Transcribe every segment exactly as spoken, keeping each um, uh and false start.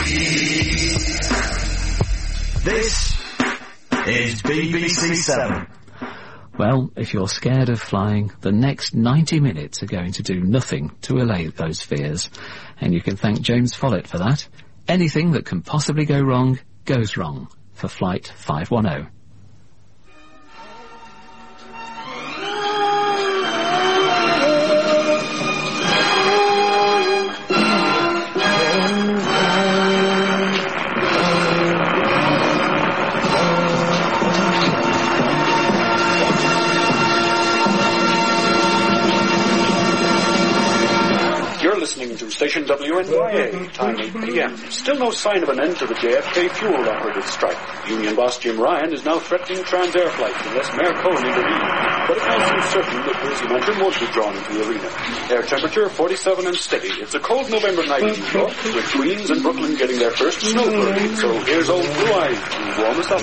This is B B C Seven. Well, if you're scared of flying, the next ninety minutes are going to do nothing to allay those fears. And you can thank James Follett for that. Anything that can possibly go wrong, goes wrong. For Flight five one zero. Listening to station W N Y A, time eight p m Still no sign of an end to the J F K fuel operative strike. Union boss Jim Ryan is now threatening Transair flights unless Mayor Cohen intervenes. But it now seems certain that Percy Mansion won't be drawn into the arena. Air temperature forty-seven and steady. It's a cold November night in New York, with Queens and Brooklyn getting their first snow parade. So here's old Blue Eyes to warm us up.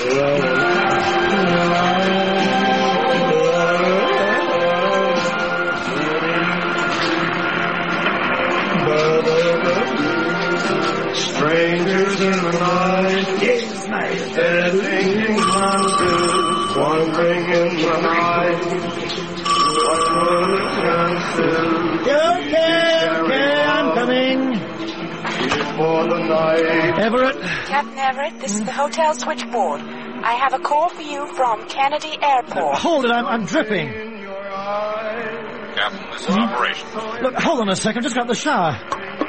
Strangers in the night, yes, night, they're thinking monsters, wandering in the night. What will the chances? Okay, okay, I'm coming. For the night. Everett? Captain Everett, this is the hotel switchboard. I have a call for you from Kennedy Airport. Uh, hold it, I'm, I'm dripping. Captain, this is hmm? Operation. Look, hold on a second, just got the shower.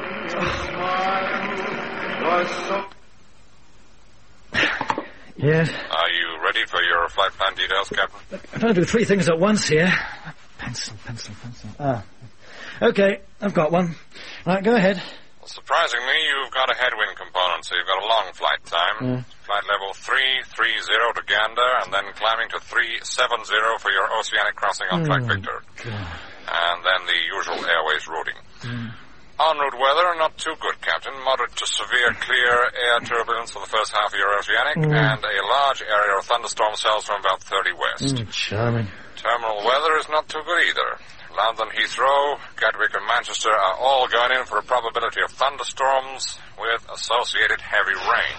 Yes? Are you ready for your flight plan details, Captain? Look, I'm trying to do three things at once here. Pencil, pencil, pencil. Ah. Okay, I've got one. Right, go ahead. Well, surprisingly, you've got a headwind component, so you've got a long flight time. Yeah. Flight level three three zero to Gander, and then climbing to three seven zero for your oceanic crossing on Flight oh, Victor. God. And then the usual airways routing. Mm. En route weather, not too good, Captain. Moderate to severe clear air turbulence for the first half of your oceanic, mm. and a large area of thunderstorm cells from about thirty west. Mm, charming. Terminal weather is not too good either. London, Heathrow, Gatwick and Manchester are all going in for a probability of thunderstorms with associated heavy rain.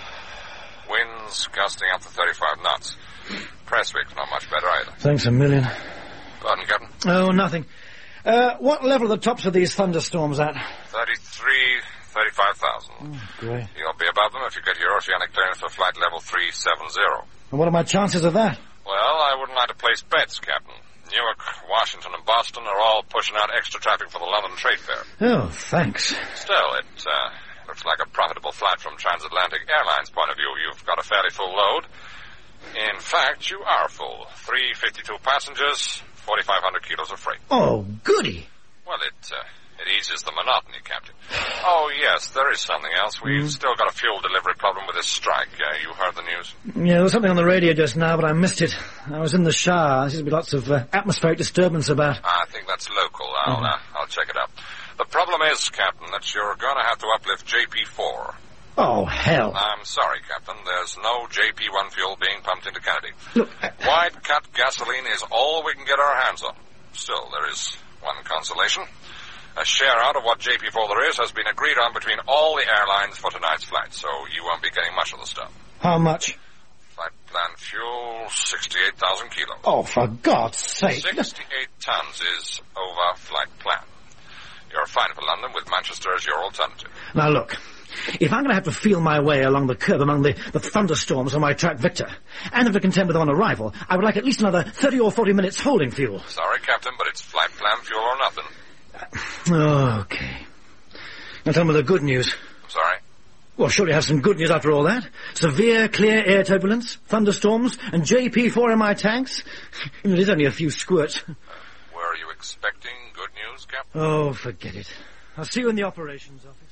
Winds gusting up to thirty-five knots. Prestwick's not much better either. Thanks a million. Pardon, Captain? Oh, nothing. Uh, what level are the tops of these thunderstorms at? thirty-three, thirty-five thousand. Oh, great. You'll be above them if you get your oceanic clearance for flight level three seven zero. And what are my chances of that? Well, I wouldn't like to place bets, Captain. Newark, Washington and Boston are all pushing out extra traffic for the London Trade Fair. Oh, thanks. Still, it uh, looks like a profitable flight from Transatlantic Airlines' point of view. You've got a fairly full load. In fact, you are full. three hundred fifty-two passengers, forty-five hundred kilos of freight. Oh, goody. Well, it uh, it eases the monotony, Captain. Oh, yes, there is something else. We've mm. still got a fuel delivery problem with this strike. Uh, you heard the news? Yeah, there was something on the radio just now, but I missed it. I was in the shower. There seems to be lots of uh, atmospheric disturbance about. I think that's local. I'll, mm. uh, I'll check it out. The problem is, Captain, that you're going to have to uplift J P four. Oh, hell. I'm sorry, Captain. There's no J P one fuel being pumped into Kennedy. Look, I... Wide-cut gasoline is all we can get our hands on. Still, there is one consolation. A share out of what J P four there is has been agreed on between all the airlines for tonight's flight, so you won't be getting much of the stuff. How much? Flight plan fuel, sixty-eight thousand kilos. Oh, for God's sake. sixty-eight tons is over flight plan. You're fine for London with Manchester as your alternative. Now, look. If I'm going to have to feel my way along the curve among the, the thunderstorms on my track Victor, and have to contend with them on arrival, I would like at least another thirty or forty minutes holding fuel. Sorry, Captain, but it's flight plan fuel or nothing. Uh, okay. Now tell me the good news. Sorry? Well, surely you have some good news after all that. Severe, clear air turbulence, thunderstorms, and J P four in my tanks. It is only a few squirts. Uh, were you expecting good news, Captain? Oh, forget it. I'll see you in the operations office.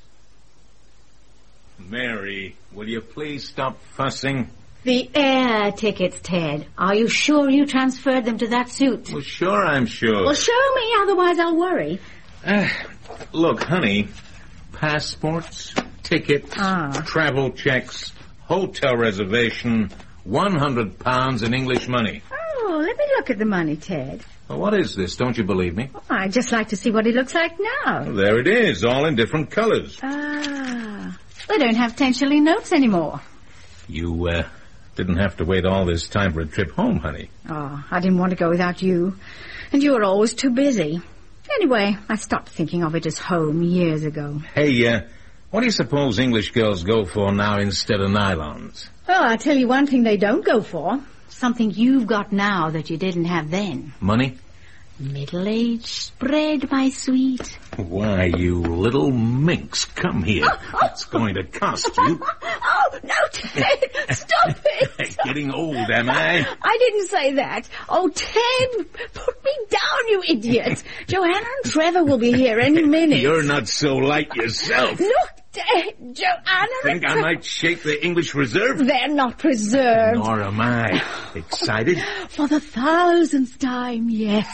Mary, will you please stop fussing? The air tickets, Ted. Are you sure you transferred them to that suit? Well, sure I'm sure. Well, show me, otherwise I'll worry. Uh, look, honey, passports, tickets, ah. travel checks, hotel reservation, one hundred pounds in English money. Oh, let me look at the money, Ted. Well, what is this? Don't you believe me? Oh, I'd just like to see what it looks like now. Well, there it is, all in different colors. Ah. They don't have ten-shilling notes anymore. You, uh, didn't have to wait all this time for a trip home, honey. Oh, I didn't want to go without you. And you were always too busy. Anyway, I stopped thinking of it as home years ago. Hey, uh, what do you suppose English girls go for now instead of nylons? Well, I'll tell you one thing they don't go for. Something you've got now that you didn't have then. Money? Middle-aged spread, my sweet. Why, you little minx, come here. It's going to cost you. Oh, no, Ted, stop it. Getting old, am I? I didn't say that. Oh, Ted, put me down, you idiot. Joanna and Trevor will be here any minute. You're not so light yourself. Look, Ted, Joanna Think and I might shake the English reserve? They're not preserved. Nor am I. Excited? For the thousandth time, yes.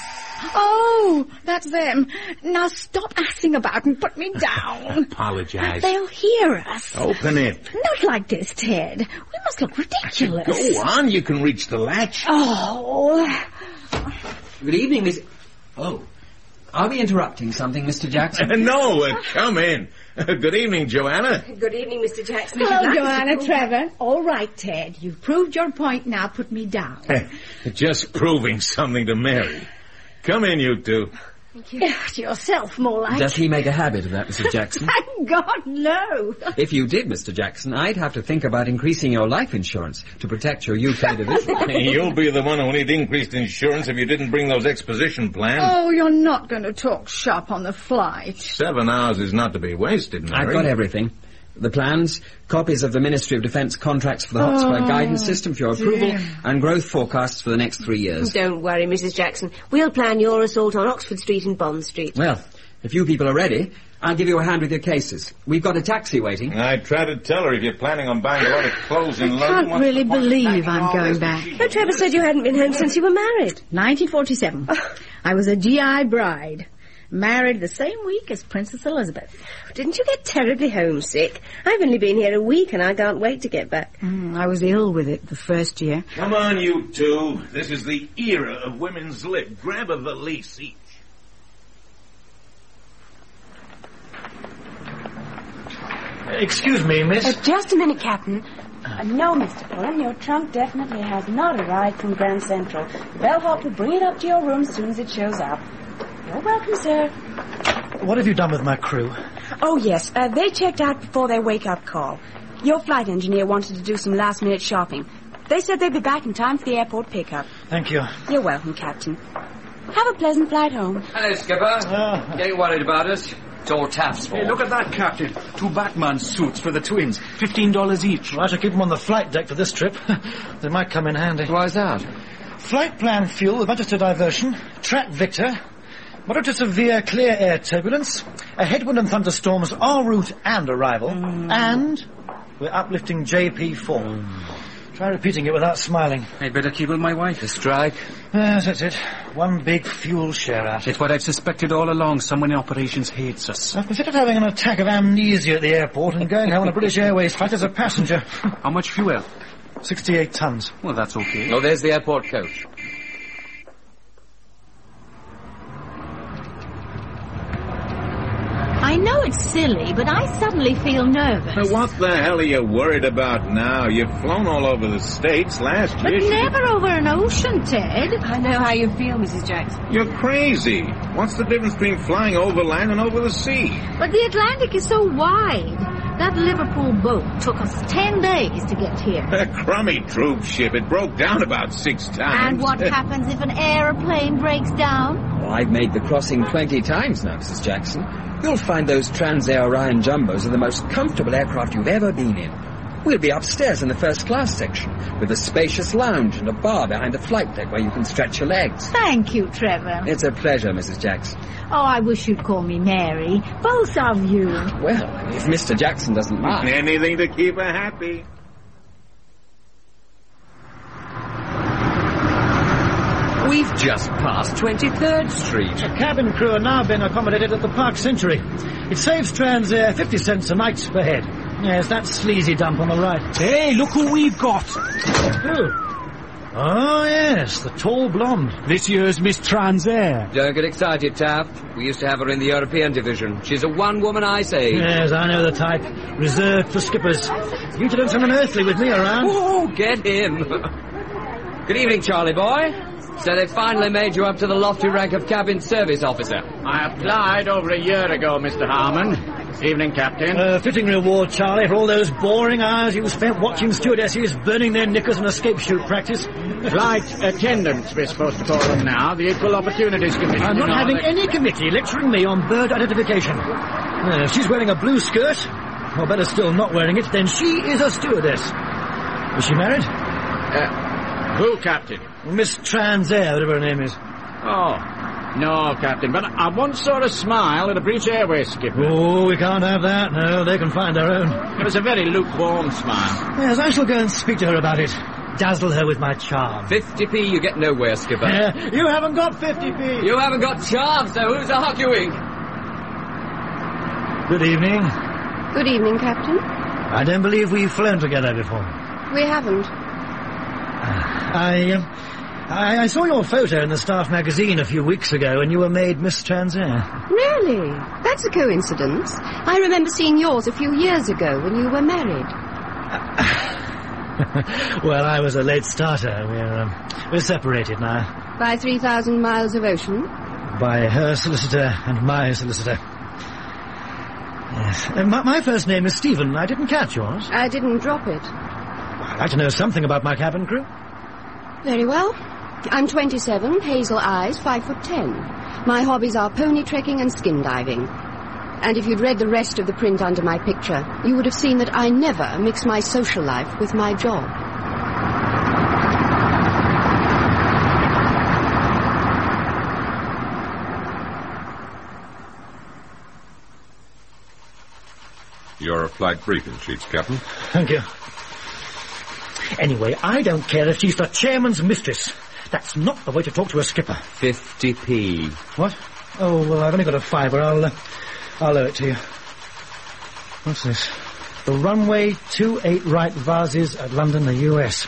Oh, that's them. Now stop assing about and put me down. Apologize. They'll hear us. Open it. Not like this, Ted. We must look ridiculous. Go on, you can reach the latch. Oh. Good evening, Miss... Oh. Are we interrupting something, Mister Jackson? no, uh, come in. Good evening, Joanna. Good evening, Mister Jackson. Hello, Joanna, Trevor. All right, Ted. You've proved your point. Now put me down. Just proving something to Mary. Come in, you two. Thank you. Yourself, more like. Does he make a habit of that, Missus Jackson? Thank God, no. If you did, Mister Jackson, I'd have to think about increasing your life insurance to protect your U K division. You'll be the one who'll need increased insurance if you didn't bring those exposition plans. Oh, you're not going to talk shop on the flight. Seven hours is not to be wasted, Mary. I've got everything. The plans, copies of the Ministry of Defence contracts for the Hotspur Oh, guidance system for your approval, dear. and growth forecasts for the next three years. Don't worry, Missus Jackson. We'll plan your assault on Oxford Street and Bond Street. Well, if you people are ready, I'll give you a hand with your cases. We've got a taxi waiting. I tried to tell her if you're planning on buying a lot of clothes in I London... can't really believe I'm going back. But Trevor said you hadn't been home since you were married. nineteen forty-seven. I was a G I bride. Married the same week as Princess Elizabeth. Didn't you get terribly homesick? I've only been here a week and I can't wait to get back. Mm, I was ill with it the first year. Come on, you two. This is the era of women's lip. Grab a valise each. Excuse me, miss. Uh, just a minute, Captain. Uh, no, Mister Pullen, your trunk definitely has not arrived from Grand Central. The bellhop will bring it up to your room as soon as it shows up. You're welcome, sir. What have you done with my crew? Oh, yes. Uh, they checked out before their wake-up call. Your flight engineer wanted to do some last-minute shopping. They said they'd be back in time for the airport pickup. Thank you. You're welcome, Captain. Have a pleasant flight home. Hello, Skipper. Uh, Getting worried about us? It's all Taft's fault. Hey, look at that, Captain. Two Batman suits for the twins. Fifteen dollars each. well, I shall keep them on the flight deck for this trip. They might come in handy. Why's that? Flight plan fuel with register diversion, track Victor, moderate to severe clear air turbulence, a headwind and thunderstorms en route and arrival, mm. and we're uplifting J P four. Mm. Try repeating it without smiling. I'd better keep with my wife. A strike? Yes, that's it. One big fuel share out. It's what I've suspected all along. Someone in operations hates us. I've considered having an attack of amnesia at the airport and going home on a British Airways flight as a passenger. How much fuel? sixty-eight tons. Well, that's okay. Oh, there's the airport coach. I know it's silly, but I suddenly feel nervous. Now, what the hell are you worried about now? You've flown all over the States last But year. never over an ocean, Ted. I know how you feel, Missus Jackson. You're crazy. What's the difference between flying over land and over the sea? But the Atlantic is so wide. That Liverpool boat took us ten days to get here. A crummy troop ship. It broke down about six times. And what happens if an aeroplane breaks down? Well, I've made the crossing twenty times now, Missus Jackson. You'll find those Transair Orion Jumbos are the most comfortable aircraft you've ever been in. We'll be upstairs in the first class section, with a spacious lounge and a bar behind the flight deck where you can stretch your legs. Thank you, Trevor. It's a pleasure, Missus Jackson. Oh, I wish you'd call me Mary. Both of you. Well, if Mister Jackson doesn't mind. Anything to keep her happy. We've just passed twenty-third Street. The cabin crew are now being accommodated at the Park Century. It saves Transair fifty cents a night per head. Yes, that sleazy dump on the right. Hey, look who we've got. Who? Oh, yes, the tall blonde. This year's Miss Transair. Don't get excited, Taft. We used to have her in the European division. She's a one-woman ice age. Yes, I know the type. Reserved for skippers. You to done some unearthly with me around. Oh, get him. Good evening, Charlie boy. So they finally made you up to the lofty rank of cabin service officer. I applied over a year ago, Mister Harmon. Evening, Captain. Uh, fitting reward, Charlie, for all those boring hours you spent watching stewardesses burning their knickers on escape chute practice. Flight attendants, we're supposed to call them now. The Equal Opportunities Committee. I'm not you know, having they... any committee lecturing me on bird identification. Uh, if she's wearing a blue skirt, or better still, not wearing it, then she is a stewardess. Is she married? Uh, who, Captain? Miss Transair, whatever her name is. Oh, no, Captain, but I once saw a smile at a British Airways skipper. Oh, we can't have that. No, they can find their own. It was a very lukewarm smile. Yes, I shall go and speak to her about it. Dazzle her with my charm. fifty p you get nowhere, skipper. Uh, you haven't got fifty p. You haven't got charm, so who's arguing? Good evening. Good evening, Captain. I don't believe we've flown together before. We haven't. I, um, I, I saw your photo in the staff magazine a few weeks ago, and you were made Miss Transair. Really? That's a coincidence. I remember seeing yours a few years ago when you were married. Well, I was a late starter. We're, um, we're separated now. By three thousand miles of ocean? By her solicitor and my solicitor. Yes. Uh, my, my first name is Stephen. I didn't catch yours. I didn't drop it. I'd like to know something about my cabin crew. Very well. I'm twenty-seven, hazel eyes, five foot ten. My hobbies are pony trekking and skin diving. And if you'd read the rest of the print under my picture, you would have seen that I never mix my social life with my job. Your flight briefing sheets, Captain. Thank you. Anyway, I don't care if she's the chairman's mistress. That's not the way to talk to a skipper. fifty p. What? Oh, well, I've only got a fiver. I'll, uh, I'll owe it to you. What's this? The runway two eight right vases at London, the U S.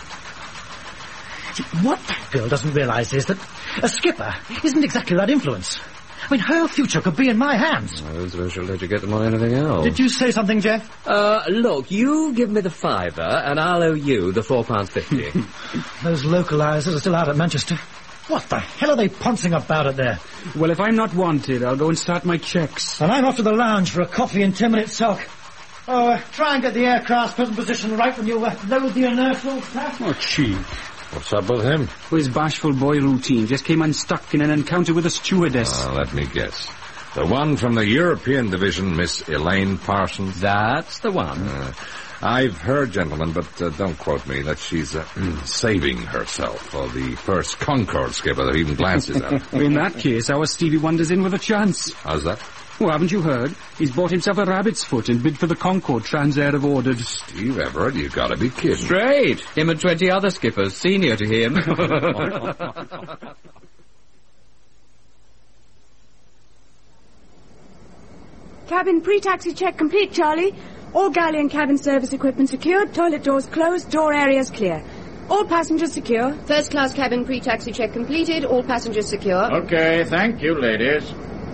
See, what that girl doesn't realise is that a skipper isn't exactly that influence. I mean, her future could be in my hands. I suppose she'll let you get them on anything else. Did you say something, Jeff? Uh, look, you give me the fiver, and I'll owe you the four pounds fifty. Those localisers are still out at Manchester. What the hell are they pouncing about at there? Well, if I'm not wanted, I'll go and start my checks. And I'm off to the lounge for a coffee and ten minutes sulk. Oh, uh, try and get the aircraft's present position right when you uh, load the inertial tap. Oh, Chief. What's up with him? Well, his bashful boy routine just came unstuck in an encounter with a stewardess. Uh, let me guess. The one from the European division, Miss Elaine Parsons? That's the one. Uh, I've heard, gentlemen, but uh, don't quote me, that she's uh, saving herself for the first Concorde skipper that even glances at her. In that case, our Stevie Wonder's in with a chance. How's that? Oh, haven't you heard? He's bought himself a rabbit's foot and bid for the Concorde Transair have ordered. Steve Everett, you gotta be kidding. Straight. Him and twenty other skippers, senior to him. Cabin pre-taxi check complete, Charlie. All galley and cabin service equipment secured, toilet doors closed, door areas clear. All passengers secure. First class cabin pre-taxi check completed, all passengers secure. Okay, thank you, ladies.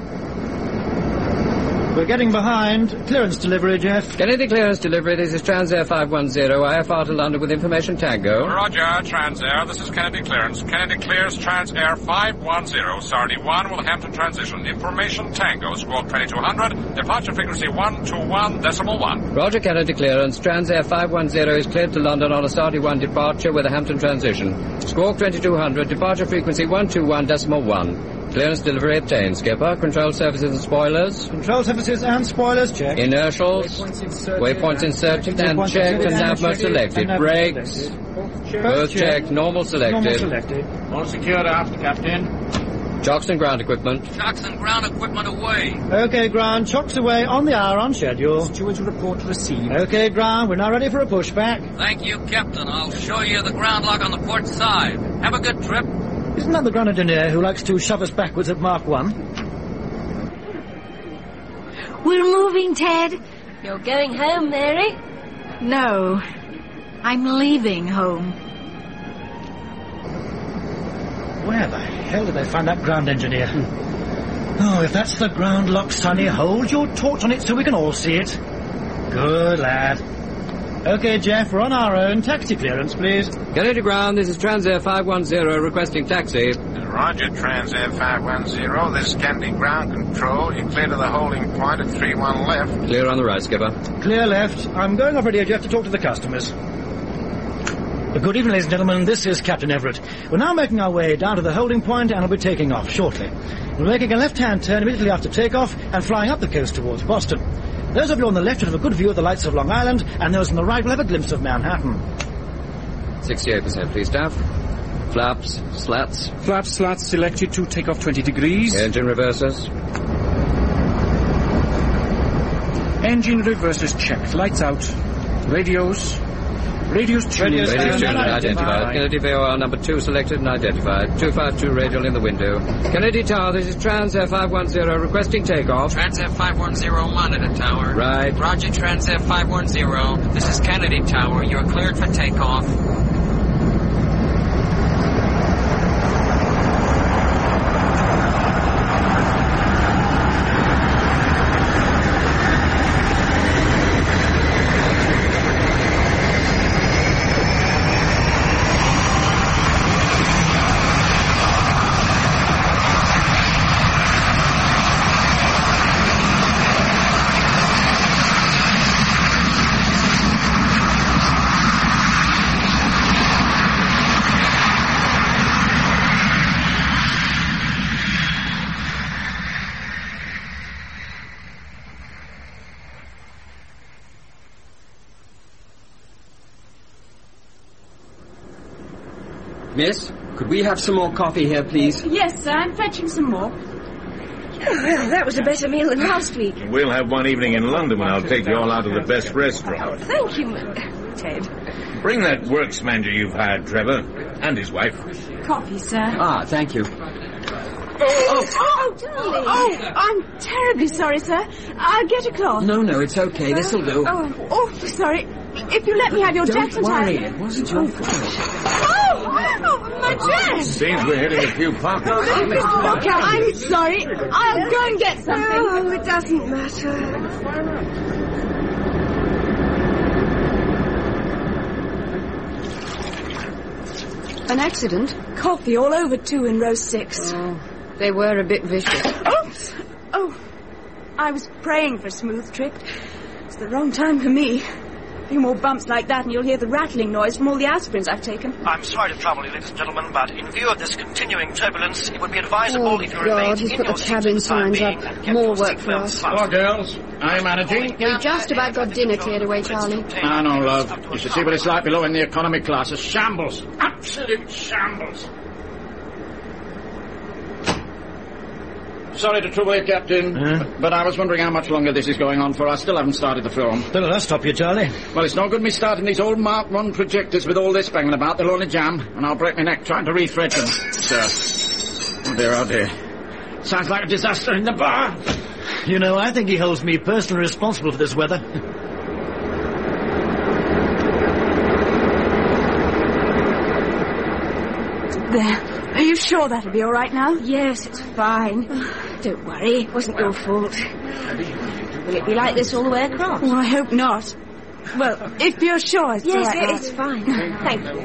We're getting behind. Clearance delivery, Jeff. Kennedy clearance delivery. This is Transair five one zero, I F R to London with information Tango. Roger, Transair. This is Kennedy clearance. Kennedy clears Transair five one zero, Sardi one, Wolverhampton transition. Information Tango, squawk twenty-two hundred, departure frequency one two one decimal one. Roger, Kennedy clearance. Transair five one zero is cleared to London on a Sardi one departure with a Hampton transition. Squawk twenty-two hundred, departure frequency one two one decimal one. Clearance delivery obtained. Skipper, control surfaces and spoilers. Control surfaces and spoilers checked. Inertials. Waypoints inserted and checked and nav mode selected. Brakes. Both checked. Normal selected. Normal selected. All secured aft, Captain. Chocks and ground equipment. Chocks and ground equipment away. Okay, ground. Chocks away on the hour on schedule. Stewards report received. Okay, ground. We're now ready for a pushback. Thank you, Captain. I'll show you the ground lock on the port side. Have a good trip. Isn't that the Grenadier who likes to shove us backwards at Mark one? We're moving, Ted. You're going home, Mary? No. I'm leaving home. Where the hell did they find that ground engineer? Oh, if that's the ground lock, Sonny, hold your torch on it so we can all see it. Good lad. OK, Jeff, we're on our own. Taxi clearance, please. Kennedy Ground, this is Transair five one zero requesting taxi. Roger, Transair five one zero. This is Kennedy Ground Control. You're clear to the holding point at three one left. Clear on the right, Skipper. Clear left. I'm going off radio, Jeff, to talk to the customers. Good evening, ladies and gentlemen. This is Captain Everett. We're now making our way down to the holding point and will be taking off shortly. We're making a left-hand turn immediately after takeoff and flying up the coast towards Boston. Those of you on the left will have a good view of the lights of Long Island, and those on the right will have a glimpse of Manhattan. sixty-eight percent, please, staff. Flaps, slats. Flaps, slats selected to take off twenty degrees. Engine reversers. Engine reversers checked. Lights out. Radios. Radios tuned. Radios tuned and identified. Kennedy V O R number two selected and identified. two five two radial in the window. Kennedy Tower, this is Transair five one zero requesting takeoff. Transair five one zero monitor tower. Right. Roger, Transair five one zero. This is Kennedy Tower. You're cleared for takeoff. Miss, could we have some more coffee here, please? Yes, sir. I'm fetching some more. Oh, well, that was a better meal than last week. We'll have one evening in London when I'll take you all out of the best restaurant. Thank you, Ted. Bring that works manager you've hired, Trevor, and his wife. Coffee, sir. Ah, thank you. Oh, oh, darling. Oh, I'm terribly sorry, sir. I'll get a cloth. No, no, it's okay. This'll do. Oh, I'm awfully sorry. If you let me have your Don't Jackson worry, tie. it wasn't your fault. Oh, oh, my dress. Seems we're hitting a few pockets. Oh, Mister Walker, I'm sorry. I'll go and get something. Oh, it doesn't matter. An accident? Coffee all over, too, in row six. Oh, they were a bit vicious. Oops! Oh, I was praying for a smooth trip. It's the wrong time for me. A few more bumps like that and you'll hear the rattling noise from all the aspirins I've taken. I'm sorry to trouble you, ladies and gentlemen, but in view of this continuing turbulence, it would be advisable Oh, if you God, remained he's in put your the seats for cabin the time signs being up. and kept More your work for seatbelts us. fastened. girls. I'm managing. We've just about got dinner cleared away, Charlie. Ah, no, love. You should see what it's like below in the economy class. A shambles. Absolute shambles. Sorry to trouble you, Captain, Huh? but I was wondering how much longer this is going on for. I still haven't started the film. Don't let us stop you, Charlie. Well, it's no good me starting these old Mark one projectors with all this banging about. They'll only jam, and I'll break my neck trying to rethread them. Sir. Oh, dear, oh, dear. Sounds like a disaster in the bar. You know, I think he holds me personally responsible for this weather. There. Are you sure that'll be all right now? Yes, it's fine. Don't worry, it wasn't your fault. Will it be like this all the way across? Oh, I hope not. Well, if you're sure it's Yes, all right now. it's fine. Thank you.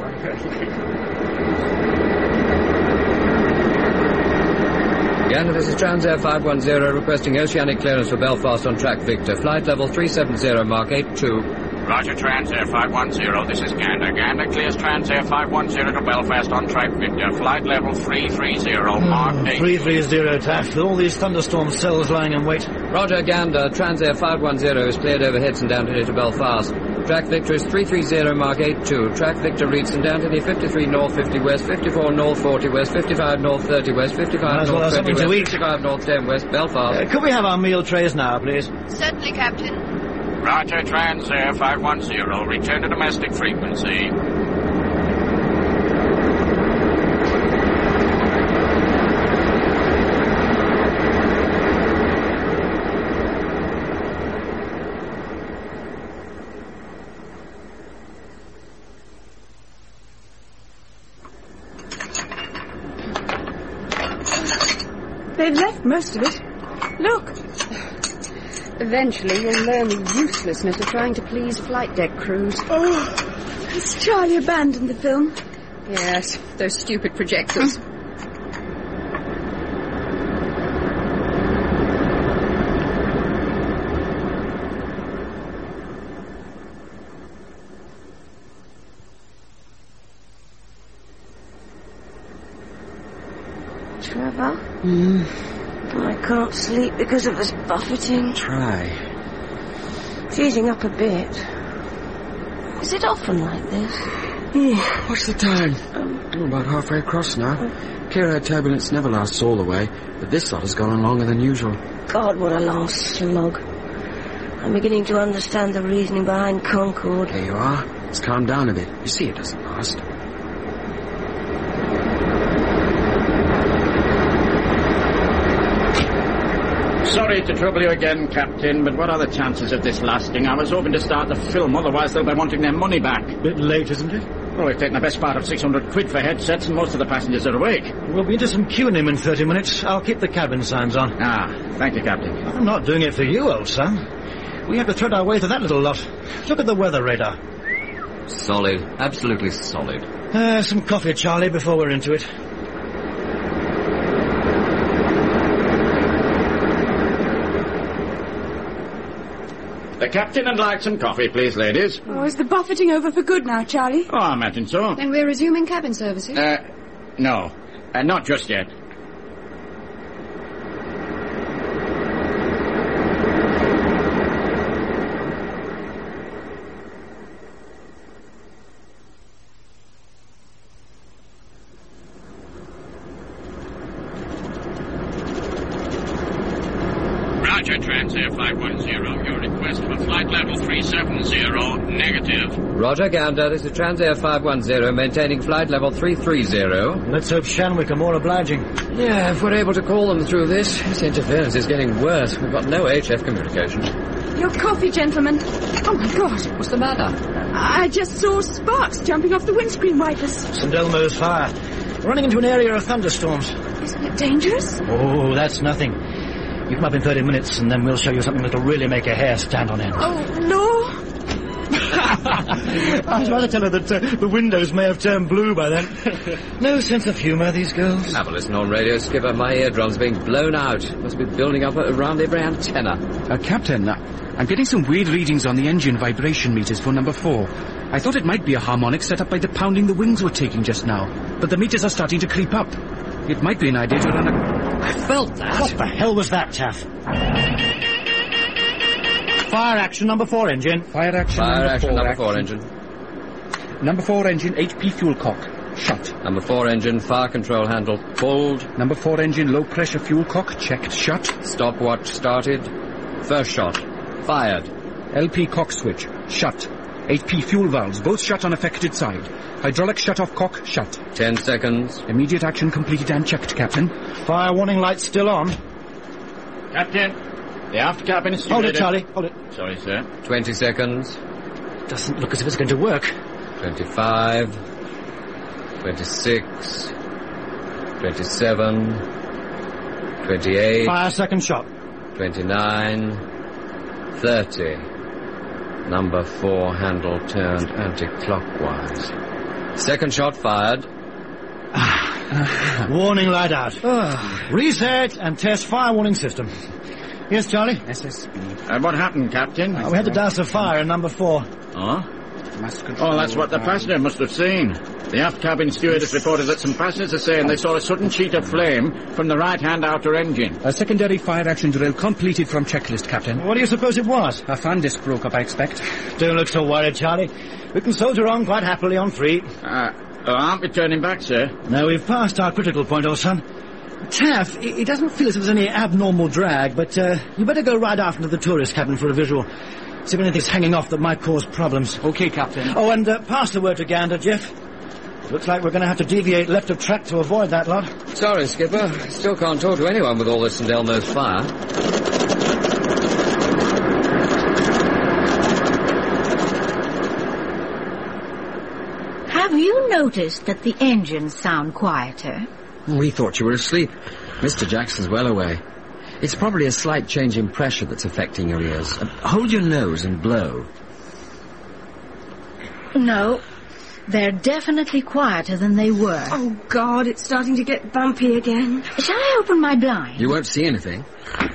Again, this is Transair five one zero requesting oceanic clearance for Belfast on track Victor. Flight level three seven zero, Mark eight two. Roger, Transair five one zero. This is Gander. Gander clears Transair five one zero to Belfast on track Victor. Flight level three three zero, Mark eight. three three zero, Taft, with all these thunderstorm cells lying in wait. Roger, Gander. Transair five one zero is cleared over Headson down to Belfast. Track Victor is three three zero, Mark eight two. Track Victor reads St Anthony fifty-three north fifty west, fifty-four north forty west, fifty-five north thirty west, fifty-five Might as well north have twenty something west, to eat. fifty-five north ten west, Belfast. Uh, could we have our meal trays now, please? Certainly, Captain. Roger, Transair five one zero. Return to domestic frequency. They've left most of it. Look. Eventually you'll learn the uselessness of trying to please flight deck crews. Oh, has Charlie abandoned the film? Yes, those stupid projectors. Trevor? Mm. I can't sleep because of this buffeting. Try. It's easing up a bit. Is it often like this? Ooh, what's the time? Um, oh, about halfway across now. Clear air turbulence never lasts all the way, but this lot has gone on longer than usual. God, what a long slog. I'm beginning to understand the reasoning behind Concorde. There you are. It's calmed down a bit. You see it doesn't last. Sorry to trouble you again, Captain, but what are the chances of this lasting? I was hoping to start the film, otherwise they'll be wanting their money back. Bit late, isn't it? Well, we've taken the best part of six hundred quid for headsets, and most of the passengers are awake. We'll be into some queuing in thirty minutes. I'll keep the cabin signs on. Ah, thank you, Captain. I'm not doing it for you, old son. We have to thread our way through that little lot. Look at the weather radar. Solid. Absolutely solid. Uh, some coffee, Charlie, before we're into it. The captain would like some coffee, please, ladies. Oh, is the buffeting over for good now, Charlie? Oh, I imagine so. Then we're resuming cabin services? Uh, no. Uh, not just yet. Roger, Transair five one zero. Your request for flight level three seven zero, negative. Roger, Gander. This is Transair five one zero, maintaining flight level three three zero. Let's hope Shanwick are more obliging. Yeah, if we're able to call them through this. This interference is getting worse. We've got no H F communication. Your coffee, gentlemen. Oh, my God. What's the matter? I just saw sparks jumping off the windscreen wipers. Saint Elmo's fire. We're running into an area of thunderstorms. Isn't it dangerous? Oh, that's nothing. You come up in thirty minutes, and then we'll show you something that'll really make a hair stand on end. Oh, no. I was rather tell her that uh, the windows may have turned blue by then. No sense of humour, these girls. Have a listen on radio, Skipper. My eardrum's being blown out. Must be building up around every antenna. Uh, Captain, uh, I'm getting some weird readings on the engine vibration meters for number four. I thought it might be a harmonic set up by the pounding the wings were taking just now, but the meters are starting to creep up. It might be an idea to run a... I felt that. What the hell was that, Taff? Fire action, number four engine. Fire action, Fire number action, four. number four action. engine. Number four engine, H P fuel cock. Shut. Number four engine, fire control handle pulled. Number four engine, low pressure fuel cock checked. Shut. Stopwatch started. First shot. Fired. L P cock switch. Shut. H P fuel valves, both shut on affected side. Hydraulic shut-off cock, shut. Ten seconds. Immediate action completed and checked, Captain. Fire warning light still on. Captain, the aft cabin is Hold it, Charlie, hold it. Sorry, sir. Twenty seconds. Doesn't look as if it's going to work. Twenty-five. Twenty-six. Twenty-seven. Twenty-eight. Fire second shot. Twenty-nine. Thirty. Number four handle turned anti-clockwise. Second shot fired. Warning light out. Reset and test fire warning system. Yes, Charlie? S S B. Uh, what happened, Captain? Uh, we had to douse a fire in number four. Oh? Oh, that's what the passenger must have seen. The aft cabin steward has reported that some passengers are saying they saw a sudden sheet of flame from the right-hand outer engine. A secondary fire action drill completed from checklist, Captain. What do you suppose it was? A fan disc broke up, I expect. Don't look so worried, Charlie. We can soldier on quite happily on three. Uh, oh, aren't we turning back, sir? No, we've passed our critical point, old son. Taff, it, it doesn't feel as if there's any abnormal drag, but uh, you better go right aft into the tourist cabin for a visual. See if anything's hanging off that might cause problems. Okay, Captain. Oh, and uh, pass the word to Gander, Jeff. Looks like we're going to have to deviate left of track to avoid that lot. Sorry, Skipper. Still can't talk to anyone with all this Saint Elmo's fire. Have you noticed that the engines sound quieter? We thought you were asleep. Mister Jackson's well away. It's probably a slight change in pressure that's affecting your ears. Uh, hold your nose and blow. No, they're definitely quieter than they were. Oh, God, it's starting to get bumpy again. Shall I open my blind? You won't see anything.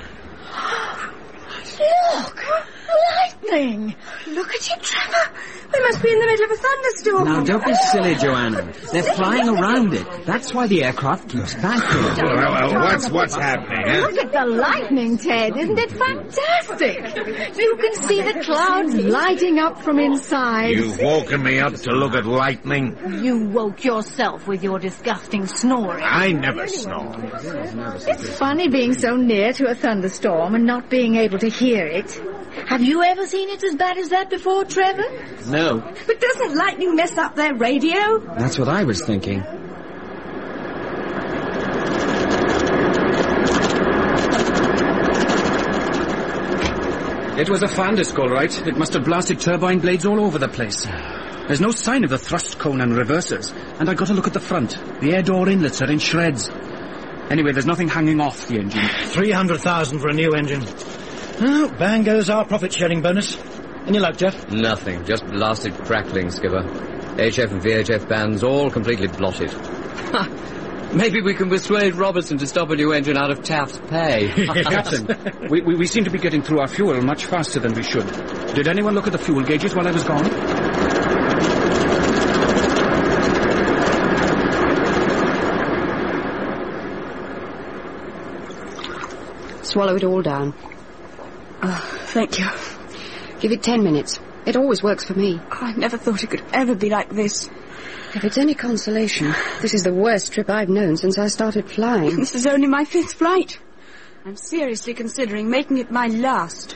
Look! Lightning! Look at you, Trevor. We must be in the middle of a thunderstorm. Now, don't be silly, Joanna. They're flying around it. That's why the aircraft keeps backing. Well, well, what's, what's happening, huh? Look at the lightning, Ted. Isn't it fantastic? You can see the clouds lighting up from inside. You've woken me up to look at lightning. You woke yourself with your disgusting snoring. I never snore. It's funny being so near to a thunderstorm and not being able to hear it. Have you ever seen it as bad as that before, Trevor? No. But doesn't lightning mess up their radio? That's what I was thinking. It was a fan disc, all right. It must have blasted turbine blades all over the place. There's no sign of the thrust cone and reversers. And I got to look at the front. The air door inlets are in shreds. Anyway, there's nothing hanging off the engine. Three hundred thousand for a new engine. Oh, bang goes our profit-sharing bonus. Any luck, Jeff? Nothing. Just blasted crackling, Skipper. H F and V H F bands all completely blotted. Maybe we can persuade Robertson to stop a new engine out of Taft's pay. Captain, we, we, we seem to be getting through our fuel much faster than we should. Did anyone look at the fuel gauges while I was gone? Swallow it all down. Oh, thank you. Give it ten minutes. It always works for me. Oh, I never thought it could ever be like this. If it's any consolation, this is the worst trip I've known since I started flying. This is only my fifth flight. I'm seriously considering making it my last.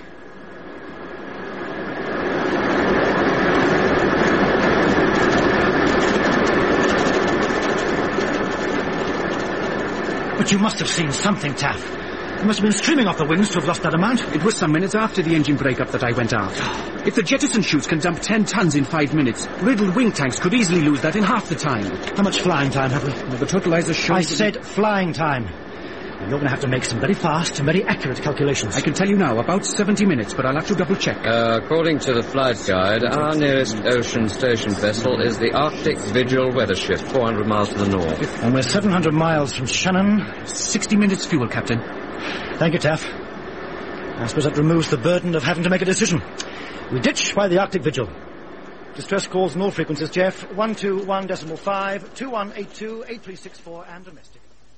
But you must have seen something, Taff. You must have been streaming off the wings to have lost that amount. It was some minutes after the engine break-up that I went aft. If the jettison chutes can dump ten tons in five minutes, riddled wing tanks could easily lose that in half the time. How much flying time have we? Well, the totalizer shows... I said flying time. And you're going to have to make some very fast and very accurate calculations. I can tell you now, about seventy minutes, but I'll have to double-check. Uh, according to the flight guide, our nearest ocean station vessel is the Arctic Vigil weather ship, four hundred miles to the north. And we're seven hundred miles from Shannon. sixty minutes fuel, Captain. Thank you, Taff. I suppose that removes the burden of having to make a decision. We ditch by the Arctic Vigil. Distress calls on all frequencies, Jeff. one two one decimal five, two one eight two, eight three six four, and domestic.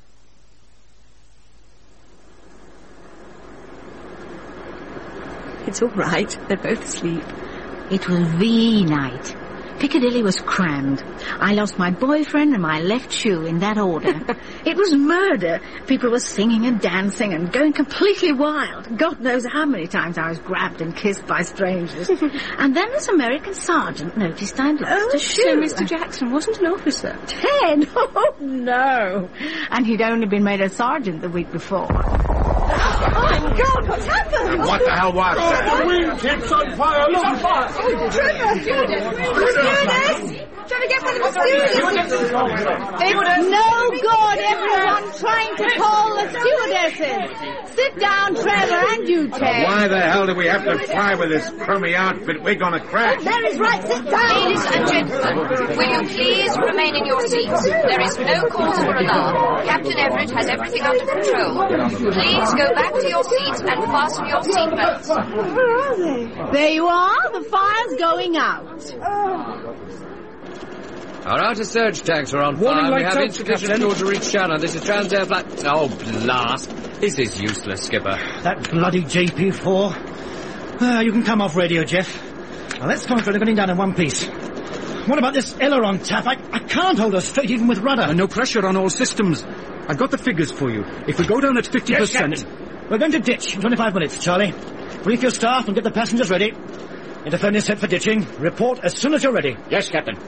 It's all right. They're both asleep. It was the night. Piccadilly was crammed. I lost my boyfriend and my left shoe in that order. It was murder. People were singing and dancing and going completely wild. God knows how many times I was grabbed and kissed by strangers. And then this American sergeant noticed I'd lost oh, a shoe. So Mister Jackson wasn't an officer. Ted? Oh, no. And he'd only been made a sergeant the week before. Oh, my God, what's happened? What the hell was that? The wing tip's on fire! Look! On fire! Oh, Trevor! Stewardess! Trevor, get one of the stewardesses! It's no good, everyone trying to call the stewardesses! Sit down, Trevor, and you, Ted. Why the hell do we have to fly with this crummy outfit? We're gonna crash. Oh, Mary's right, sit down! Ladies and gentlemen, will you please remain in your seats? There is no cause for alarm. Captain Everett has everything under control. Please go back to your seats and fasten your seatbelts. Where are they? There you are. The fire's going out. Oh. Our outer surge tanks are on Warning fire. We lights have out, insufficient Captain. fuel to reach Shannon. This is Transair flight... Oh, blast. This is useless, Skipper. That bloody J P four. Uh, you can come off radio, Jeff. Now let's concentrate on getting down in one piece. What about this aileron, Taff? I, I can't hold her straight even with rudder. Uh, no pressure on all systems. I've got the figures for you. If we go down at fifty percent... Yes, we're going to ditch in twenty-five minutes, Charlie. Brief your staff and get the passengers ready. Interphone is set for ditching. Report as soon as you're ready. Yes, Captain.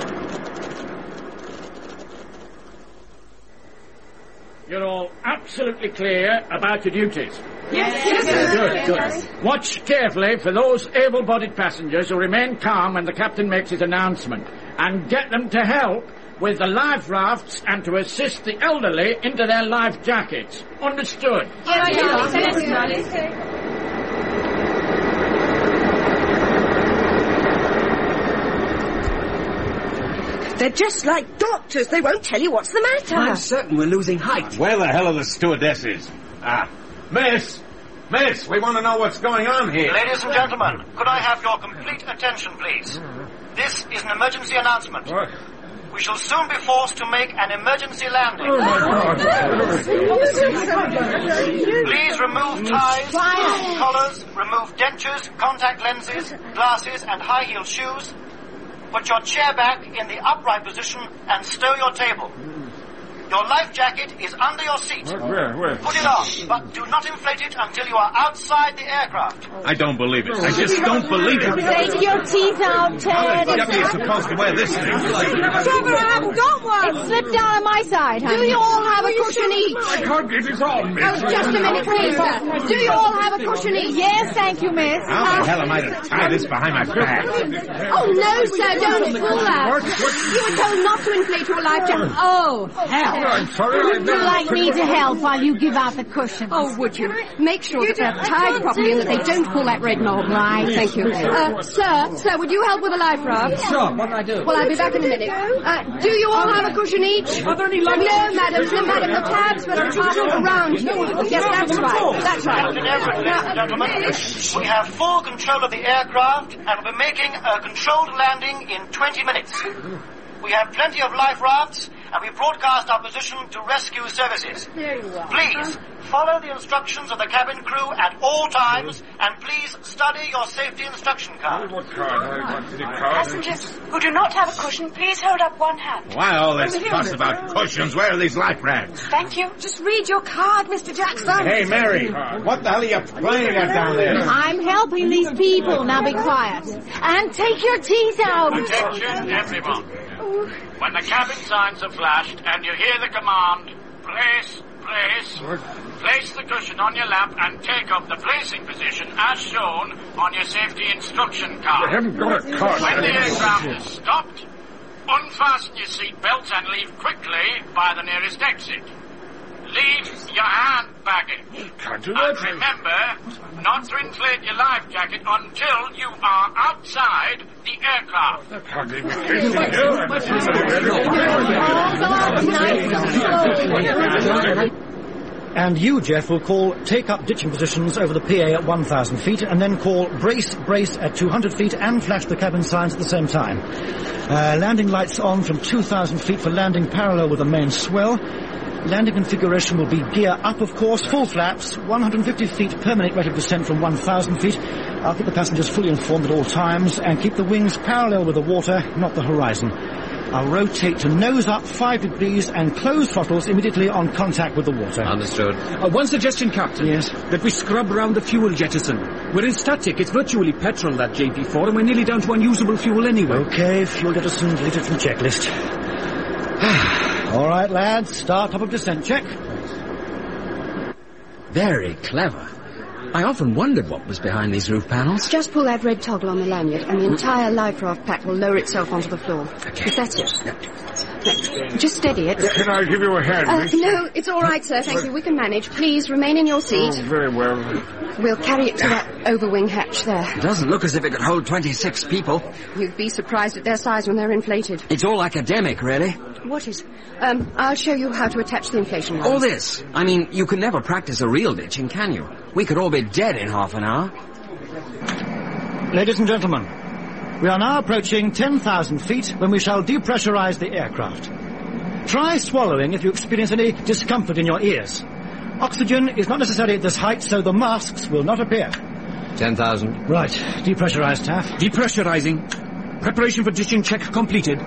You're all absolutely absolutely clear about your duties? Yes, yes, sir. Good, good. Yes. Watch carefully for those able-bodied passengers who remain calm when the captain makes his announcement, and get them to help with the life rafts and to assist the elderly into their life jackets. Understood? Yes, yes, yes, yes. They're just like doctors. They won't tell you what's the matter. I'm certain we're losing height. Where the hell are the stewardesses? Ah, Miss! Miss, we want to know what's going on here. Ladies and gentlemen, could I have your complete attention, please? This is an emergency announcement. What? We shall soon be forced to make an emergency landing. Oh, my God. Please remove ties, remove collars, remove dentures, contact lenses, glasses, and high-heeled shoes. Put your chair back in the upright position and stow your table. Your life jacket is under your seat. Where, where? Put it on, but do not inflate it until you are outside the aircraft. I don't believe it. I just don't believe it. Take your teeth out, How Ted. the devil are you supposed to wear this thing? Trevor, I haven't got one. It slipped down on my side, honey. Do you all have a cushion each? I can't get this on, miss. Oh, just a minute, please, sir. Do you all have a cushion each? Yes, thank you, miss. How the hell am I to tie this behind my back? Oh, no, sir, don't fool us. You were told not to inflate your life jacket. Oh, hell. I'm sorry. Would you like me to help while you give out the cushions? Oh, would you? Make sure that they're tied properly and that they don't pull that red knob. Right. Thank you. Uh, sir, sir, would you help with the life raft? Sure, what do I do? Well, I'll be back in a minute. Uh, do you all have a cushion each? Are there any lights? No, madam. No, madam. The tabs that are passed around. Yes, that's right. That's right. Captain Everett, ladies and gentlemen, we have full control of the aircraft and will be making a controlled landing in twenty minutes. We have plenty of life rafts, and we broadcast our position to rescue services. There you are. Please, follow the instructions of the cabin crew at all times, and please study your safety instruction card. What card? I want the card. Passengers who do not have a cushion, please hold up one hand. Why all this fuss about cushions? Where are these life rafts? Thank you. Just read your card, Mister Jackson. Hey, Mary, what the hell are you playing at down there? I'm helping these people. Now be quiet. And take your teeth out. Attention, everyone. When the cabin signs are flashed and you hear the command, place, place, place the cushion on your lap and take up the placing position as shown on your safety instruction card. I haven't got a card. When the aircraft is stopped, unfasten your seat belts and leave quickly by the nearest exit. Leave your hand baggage. Can't do And that. remember not to inflate your life jacket until you are outside the aircraft. I can't even face it. And you, Jeff, will call take up ditching positions over the P A at one thousand feet, and then call brace, brace at two hundred feet, and flash the cabin signs at the same time. Uh, landing lights on from two thousand feet for landing parallel with the main swell. Landing configuration will be gear up, of course, full flaps, one hundred fifty feet permanent rate of descent from one thousand feet. I'll keep the passengers fully informed at all times, and keep the wings parallel with the water, not the horizon. I'll rotate to nose up five degrees and close throttles immediately on contact with the water. Understood. Uh, one suggestion, Captain. Yes? That we scrub round the fuel jettison. We're in static. It's virtually petrol, that J P four, and we're nearly down to unusable fuel anyway. Okay, fuel jettison deleted from checklist. All right, lads, start top of descent check. Very clever. I often wondered what was behind these roof panels. Just pull that red toggle on the lanyard, and the entire life raft pack will lower itself onto the floor. Okay. If that's it. Just steady it. Can I give you a hand, Uh, miss? no, it's all right, sir. Thank you. We can manage. Please remain in your seat. Oh, very well. We'll carry it to that overwing hatch there. It doesn't look as if it could hold twenty-six people. You'd be surprised at their size when they're inflated. It's all academic, really. What is? Um, I'll show you how to attach the inflation lines. All this. I mean, you can never practice a real ditching, can you? We could all be dead in half an hour. Ladies and gentlemen, we are now approaching ten thousand feet when we shall depressurize the aircraft. Try swallowing if you experience any discomfort in your ears. Oxygen is not necessary at this height, so the masks will not appear. ten thousand. Right. Depressurize, Taff. Depressurizing. Preparation for ditching check completed.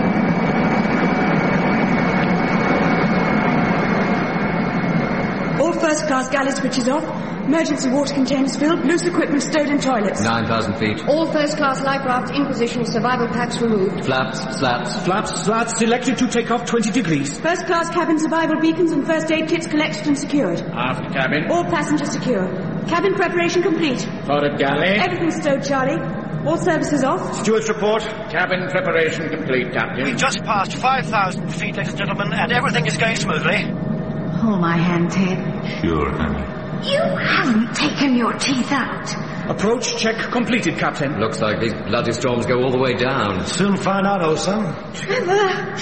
All first-class galley switches off. Emergency water containers filled. Loose equipment stowed in toilets. nine thousand feet. All first-class life rafts in position. Survival packs removed. Flaps, slats. Flaps, slats, selected to take off twenty degrees. First-class cabin survival beacons and first aid kits collected and secured. Aft cabin. All passengers secure. Cabin preparation complete. Forward galley. Everything stowed, Charlie. All services off. Steward's report. Cabin preparation complete, Captain. We've just passed five thousand feet, ladies and gentlemen, and everything is going smoothly. Hold my hand, Ted. Sure, honey. You haven't taken your teeth out. Approach check completed, Captain. Looks like these bloody storms go all the way down. Soon find out, old son. Trevor!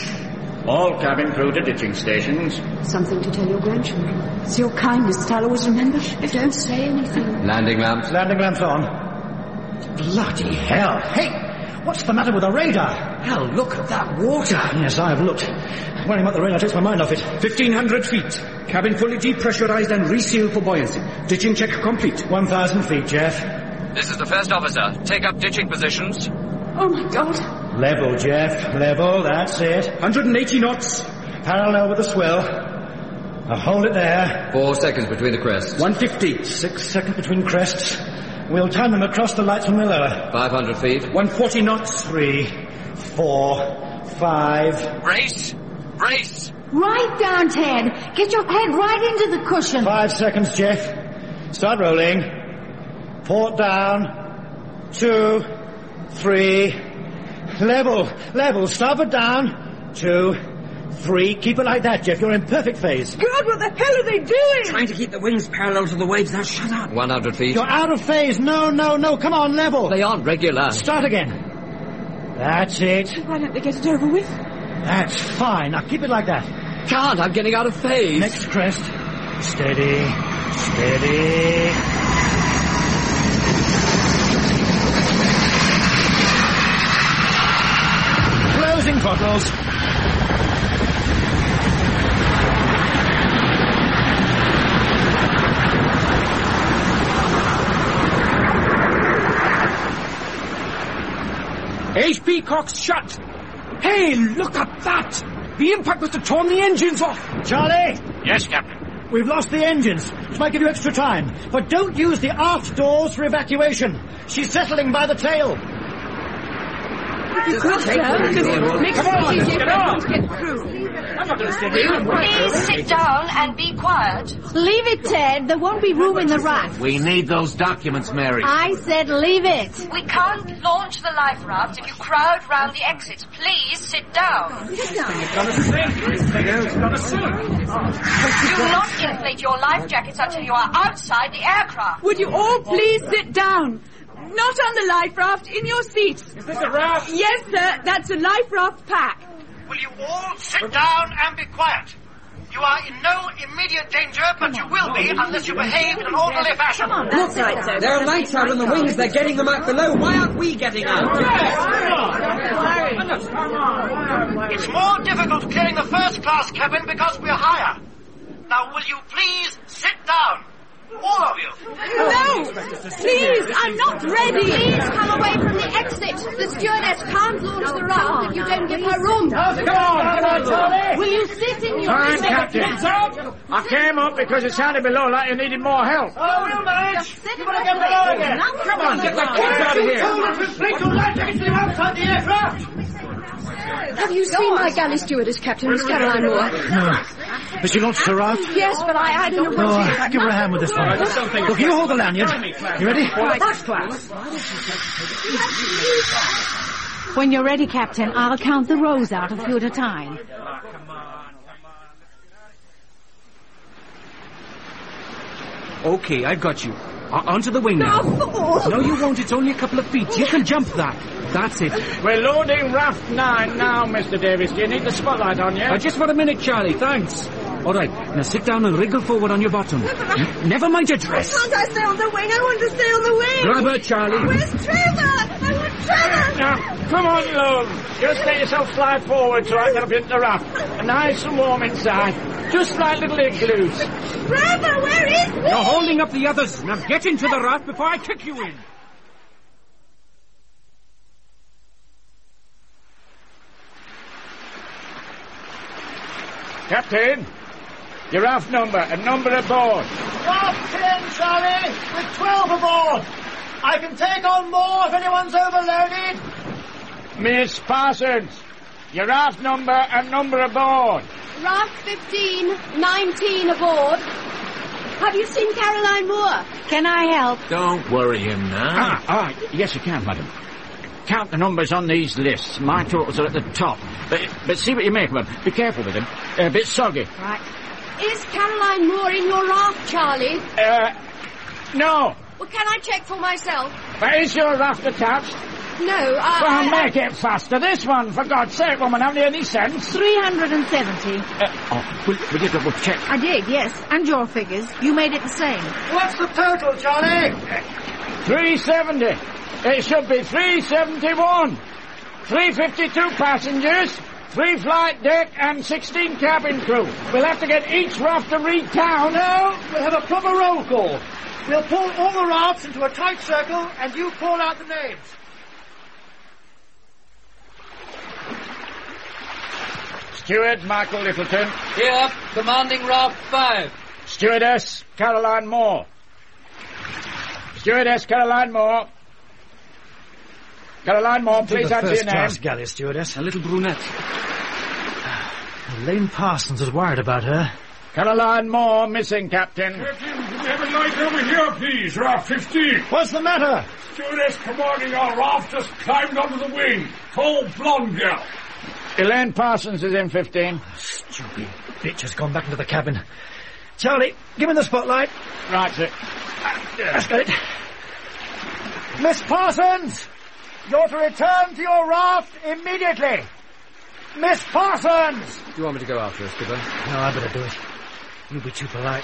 All cabin crew to ditching stations. Something to tell your grandchildren. It's your kindness I'll always remember. Don't say anything. Landing lamps. Landing lamps on. Bloody hell. Hey, what's the matter with the radar? Hell, look at that water. Yes, I have looked. Worrying about the radar takes my mind off it. fifteen hundred feet. Cabin fully depressurized and resealed for buoyancy. Ditching check complete. one thousand feet, Jeff. This is the first officer. Take up ditching positions. Oh, my God. Level, Jeff. Level, that's it. one hundred eighty knots. Parallel with the swell. Now hold it there. Four seconds between the crests. one fifty. Six seconds between crests. We'll time them across the lights when we're lower. five hundred feet. one forty knots. Three, four, five. Brace! Brace! Right down, Ted. Get your head right into the cushion. Five seconds, Jeff. Start rolling. Port down. Two, three. Level, level. Starboard down. Two, three. Keep it like that, Jeff. You're in perfect phase. God, what the hell are they doing? Trying to keep the wings parallel to the waves. Now shut up. one hundred feet. You're out of phase. No, no, no. Come on, level. They aren't regular. Start again. That's it. Why don't they get it over with? That's fine. Now keep it like that. Can't. I'm getting out of phase. Next crest. Steady. Steady. Closing throttles. H P cocks shut. Hey, look at that. The impact must have torn the engines off. Charlie! Yes, Captain. We've lost the engines, which might give you extra time. But don't use the aft doors for evacuation. She's settling by the tail. You could, sir. It makes it easier for everyone to get through. Please sit down and be quiet. Leave it, Ted. There won't be room in the raft. We need those documents, Mary. I said leave it. We can't launch the life raft if you crowd round the exits. Please sit down. Sit down. Do not inflate your life jackets until you are outside the aircraft. Would you all please sit down? Not on the life raft, in your seats. Is this a raft? Yes, sir. That's a life raft pack. Will you all sit down and be quiet? You are in no immediate danger, but you will be unless you behave in an orderly fashion. Come on, that's right, sir. There are lights out on the wings. They're getting them out below. Why aren't we getting out? It's more difficult clearing the first-class cabin because we're higher. Now, will you please sit down? All of you. No! Please, I'm not ready. Please come away from the exit. The stewardess can't launch the raft if you don't give her room. Come on, come on, Charlie. Will you sit in your Fine, seat? Captain. I came up because it sounded below like you needed more help. Oh, we'll manage. Sit You want to get below again? Come on, get the kids out of here. Complete your life jackets to outside the aircraft. Have you seen my galley stewardess, Captain, Miss Caroline Moore? No. Has she launched the raft? Yes, but I, I don't know Oh, what she... give her a hand with this one. Look, you hold the lanyard. You ready? First class. When you're ready, Captain, I'll count the rows out a few at a time. Okay, I've got you. O- onto the wing now. No. No, you won't. It's only a couple of feet. You can jump that. That's it. We're loading raft nine now, Mister Davis. Do you need the spotlight on you? Uh, just for a minute, Charlie. Thanks. All right. Now sit down and wriggle forward on your bottom. N- Never mind your dress. Can't I stay on the wing? I want to stay on the wing. Grab her, Charlie. Where's Trevor? I want Trevor. Now, come on, love. Just let yourself slide forward so I can get up into the raft. Nice and warm inside. Just like little igloos. Trevor, where is he? You're holding up the others. Now get into the raft before I kick you in. Captain, Your raft number and number aboard. Raft ten, Charlie, with twelve aboard. I can take on more if anyone's overloaded. Miss Parsons, your raft number and number aboard. Raft fifteen, nineteen aboard. Have you seen Caroline Moore? Can I help? Don't worry him now. Ah, ah, yes you can, madam. Count the numbers on these lists. My totals are at the top. But, but see what you make of them. Be careful with them. They're a bit soggy. Right. Is Caroline Moore in your raft, Charlie? Uh, no. Well, can I check for myself? But is your raft attached? No, I... Well, I, make it faster. This one, for God's sake, woman, haven't you any sense? three hundred seventy. Uh, oh, will, will you double check? I did, yes. And your figures. You made it the same. What's the total, Charlie? three seventy. It should be three seventy-one. three fifty-two passengers, three flight deck, and sixteen cabin crew. We'll have to get each raft to recount. No, we'll have a proper roll call. We'll pull all the rafts into a tight circle, and you call out the names. Steward Michael Littleton. Here, commanding raft five. Stewardess Caroline Moore. Stewardess Caroline Moore. Caroline Moore, please answer your name. First-class galley stewardess. A little brunette. Lane Parsons is worried about her. Caroline Moore missing, Captain. Captain, have a light over here, please. Raft fifteen. What's the matter? Stewardess commanding our raft just climbed onto the wing. Tall blonde girl. Elaine Parsons is in fifteen. Stupid bitch has gone back into the cabin. Charlie, give me the spotlight. Right, sir. That's got it. Miss Parsons, you're to return to your raft immediately. Miss Parsons! Do you want me to go after her, Skipper? No, I better do it. You'll be too polite.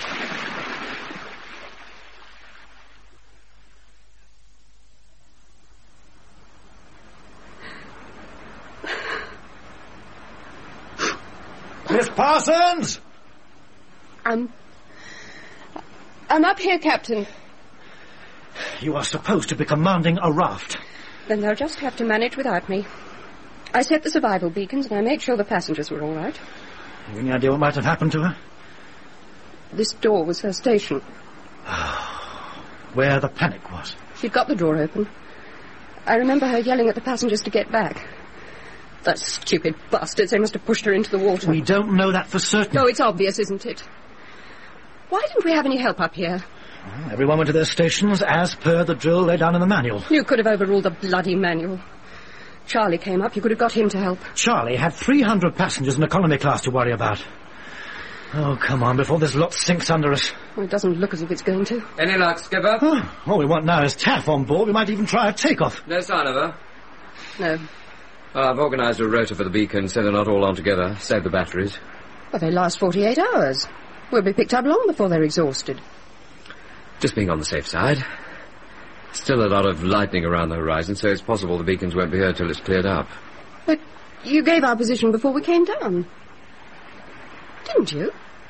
Miss Parsons! I'm... I'm up here, Captain. You are supposed to be commanding a raft. Then they'll just have to manage without me. I set the survival beacons and I made sure the passengers were all right. Have any idea what might have happened to her? This door was her station. Where the panic was. She'd got the door open. I remember her yelling at the passengers to get back. Those stupid bastards, they must have pushed her into the water. We don't know that for certain. Oh, it's obvious, isn't it? Why didn't we have any help up here? Well, everyone went to their stations as per the drill laid down in the manual. You could have overruled the bloody manual. Charlie came up. You could have got him to help. Charlie had three hundred passengers in economy class to worry about. Oh, come on, before this lot sinks under us. Well, it doesn't look as if it's going to. Any luck, Skipper? Oh, all we want now is Taff on board. We might even try a takeoff. No sign of her? No. Well, I've organised a rotor for the beacon so they're not all on together. Save the batteries. Well, they last forty-eight hours. We'll be picked up long before they're exhausted. Just being on the safe side. Still a lot of lightning around the horizon, so it's possible the beacons won't be heard till it's cleared up. But you gave our position before we came down. Didn't you?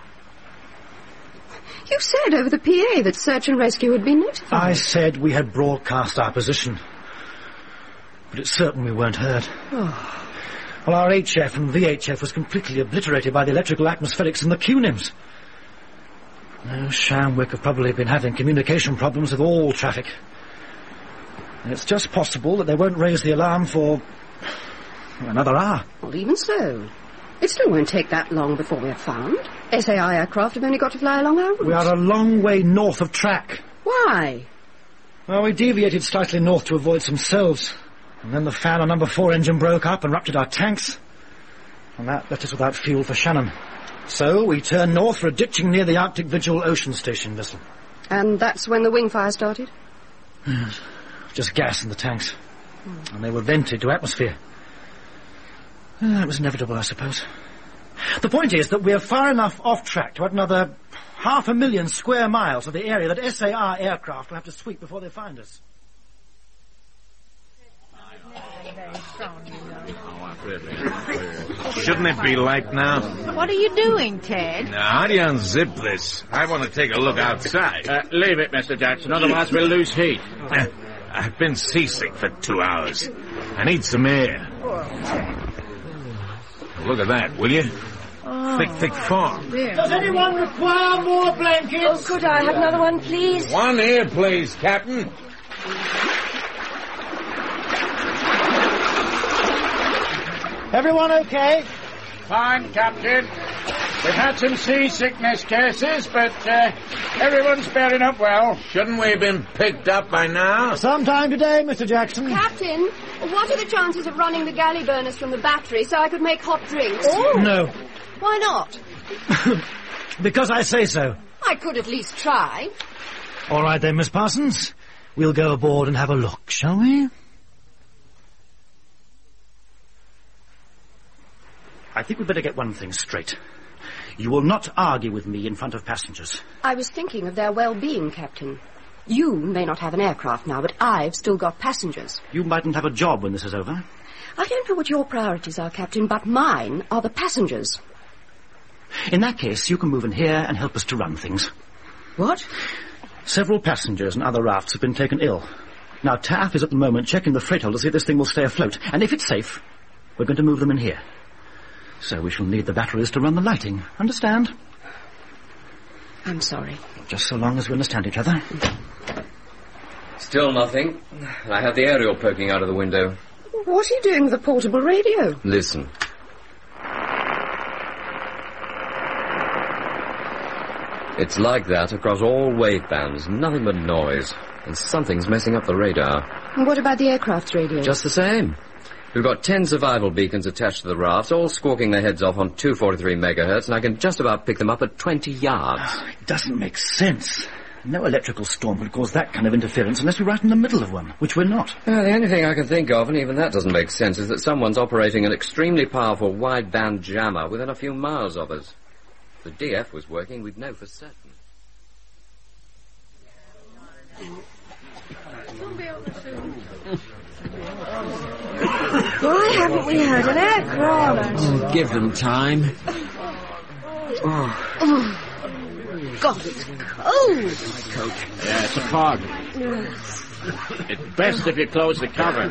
You said over the P A that search and rescue had been notified. I said we had broadcast our position. But it's certain we weren't heard. Oh. Well, our H F and V H F was completely obliterated by the electrical atmospherics in the Q-NIMS. No, Shamwick have probably been having communication problems with all traffic. And it's just possible that they won't raise the alarm for another hour. Well, even so. It still won't take that long before we're found. S A I aircraft have only got to fly along our route. We are a long way north of track. Why? Well, we deviated slightly north to avoid some cells. And then the fan on number four engine broke up and ruptured our tanks. And that left us without fuel for Shannon. So we turned north for a ditching near the Arctic Vigil Ocean Station vessel. And that's when the wing fire started? Yes. Just gas in the tanks. Mm. And they were vented to atmosphere. Uh, it was inevitable, I suppose. The point is that we're far enough off track to add another half a million square miles of the area that S A R aircraft will have to sweep before they find us. Shouldn't it be light now? What are you doing, Ted? Now, how do you unzip this? I want to take a look outside. Uh, leave it, Mister Jackson, otherwise we'll lose heat. Uh, I've been seasick for two hours. I need some air. Look at that, will you? Oh. Thick, thick form. Does anyone require more blankets? Oh, could I have another one, please? One here, please, Captain. Everyone okay? Fine, Captain. We've had some seasickness cases, but uh, everyone's bearing up well. Shouldn't we have been picked up by now? Sometime today, Mister Jackson. Captain, what are the chances of running the galley burners from the battery so I could make hot drinks? Oh. No. Why not? Because I say so. I could at least try. All right then, Miss Parsons. We'll go aboard and have a look, shall we? I think we'd better get one thing straight. You will not argue with me in front of passengers. I was thinking of their well-being, Captain. You may not have an aircraft now, but I've still got passengers. You mightn't have a job when this is over. I don't know what your priorities are, Captain, but mine are the passengers. In that case, you can move in here and help us to run things. What? Several passengers and other rafts have been taken ill. Now, Taff is at the moment checking the freight hold to see if this thing will stay afloat. And if it's safe, we're going to move them in here. So we shall need the batteries to run the lighting. Understand? I'm sorry. Just so long as we understand each other. Still nothing. I had the aerial poking out of the window. What are you doing with the portable radio? Listen. It's like that across all wave bands. Nothing but noise. And something's messing up the radar. And what about the aircraft's radio? Just the same. We've got ten survival beacons attached to the rafts, all squawking their heads off on two forty-three megahertz, and I can just about pick them up at twenty yards. Oh, it doesn't make sense. No electrical storm would cause that kind of interference unless we're right in the middle of one, which we're not. Uh, the only thing I can think of, and even that doesn't make sense, is that someone's operating an extremely powerful wideband jammer within a few miles of us. If the D F was working, we'd know for certain. Why haven't we heard an air crawler? Oh, give them time. Oh. Oh. God, it's cold. Yeah, it's a fog. It's best if you close the cover.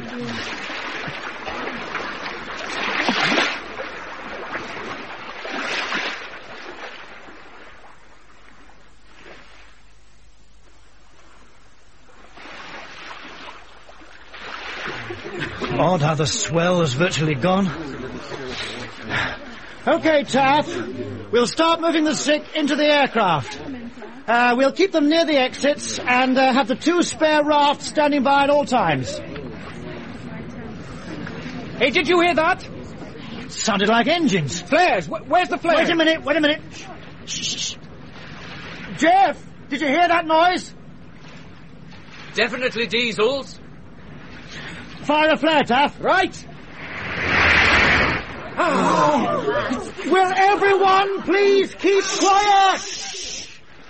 Odd how the swell is virtually gone. Okay, Taff. We'll start moving the sick into the aircraft. Uh, we'll keep them near the exits and uh, have the two spare rafts standing by at all times. Hey, did you hear that? It sounded like engines. Flares. Wh- where's the flare? Wait a minute, wait a minute. Shh, shh, shh. Jeff, did you hear that noise? Definitely diesels. Fire a flare, Taff. Right. Oh. Will everyone please keep quiet?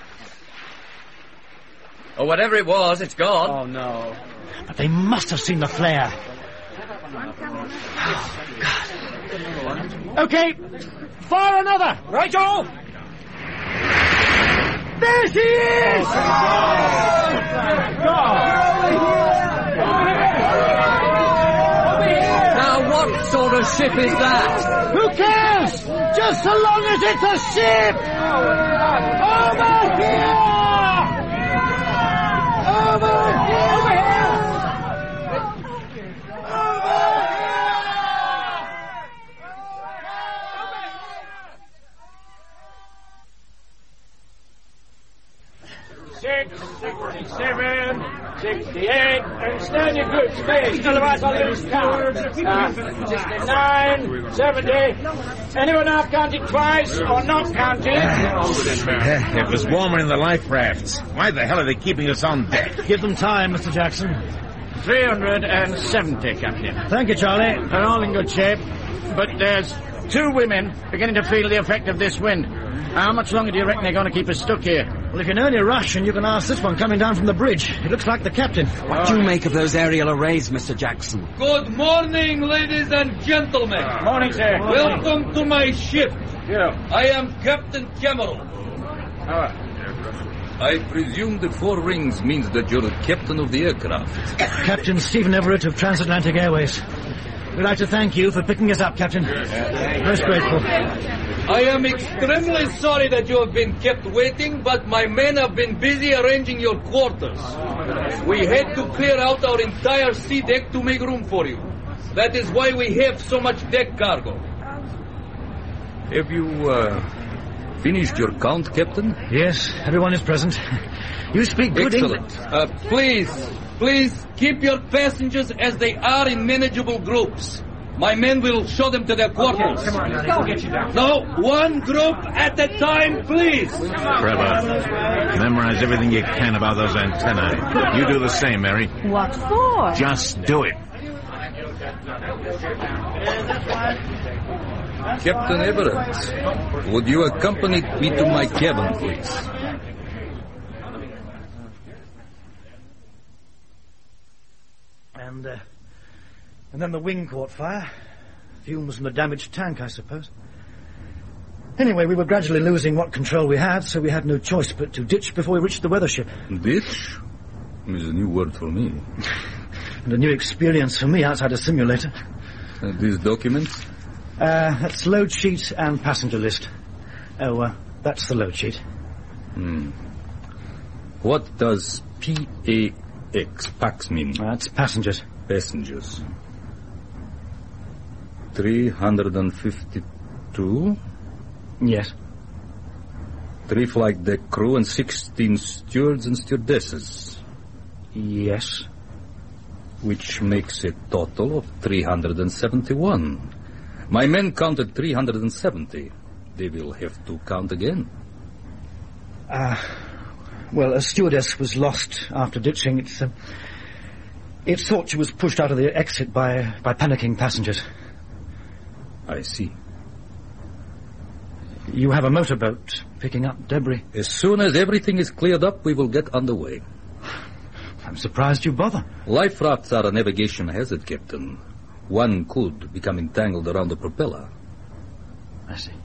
Or whatever it was, it's gone. Oh, no. But they must have seen the flare. Oh, okay, fire another. Right-o. There she is! Now, what sort of ship is that? Who cares? Just so long as it's a ship! Over here! Over here! Over here! Six, sixty-seven, sixty-eight, and stand your good space. Otherwise I'll lose count. Uh, sixty-nine, seventy. Anyone not counted twice or not counted? It was warmer in the life rafts. Why the hell are they keeping us on deck? Give them time, Mister Jackson. three hundred seventy, Captain. Thank you, Charlie. They're all in good shape, but there's two women beginning to feel the effect of this wind. How much longer do you reckon they're going to keep us stuck here? Well, if you know any Russian, you can ask this one coming down from the bridge. It looks like the captain. What do you make of those aerial arrays, Mister Jackson? Good morning, ladies and gentlemen. Morning, sir. Welcome to my ship. Yeah. I am Captain Cameron. Ah. I presume the four rings means that you're the captain of the aircraft. Captain Stephen Everett of Transatlantic Airways. We'd like to thank you for picking us up, Captain. Most grateful. I am extremely sorry that you have been kept waiting, but my men have been busy arranging your quarters. We had to clear out our entire sea deck to make room for you. That is why we have so much deck cargo. Have you, uh, finished your count, Captain? Yes, everyone is present. You speak good Excellent. English. Uh, please, please keep your passengers as they are in manageable groups. My men will show them to their quarters. Come on, now, we'll get you down. No, one group at a time, please. Trevor, memorize everything you can about those antennae. You do the same, Mary. What for? Just do it. Captain Everett, would you accompany me to my cabin, please? And, uh, and then the wing caught fire. Fumes from the damaged tank, I suppose. Anyway, we were gradually losing what control we had, so we had no choice but to ditch before we reached the weather ship. Ditch is a new word for me. And a new experience for me outside a simulator. Uh, these documents? Uh, that's load sheet and passenger list. Oh, uh, that's the load sheet. Hmm. What does P A X, Pax, mean? That's passengers. Passengers. three hundred fifty-two? Yes. Three flight deck crew and sixteen stewards and stewardesses. Yes. Which makes a total of three hundred seventy-one. My men counted three hundred seventy. They will have to count again. Ah, uh, well, a stewardess was lost after ditching. It's, uh, it's thought she was pushed out of the exit by, by panicking passengers. I see. You have a motorboat picking up debris. As soon as everything is cleared up, we will get underway. I'm surprised you bother. Life rafts are a navigation hazard, Captain. One could become entangled around the propeller. I see.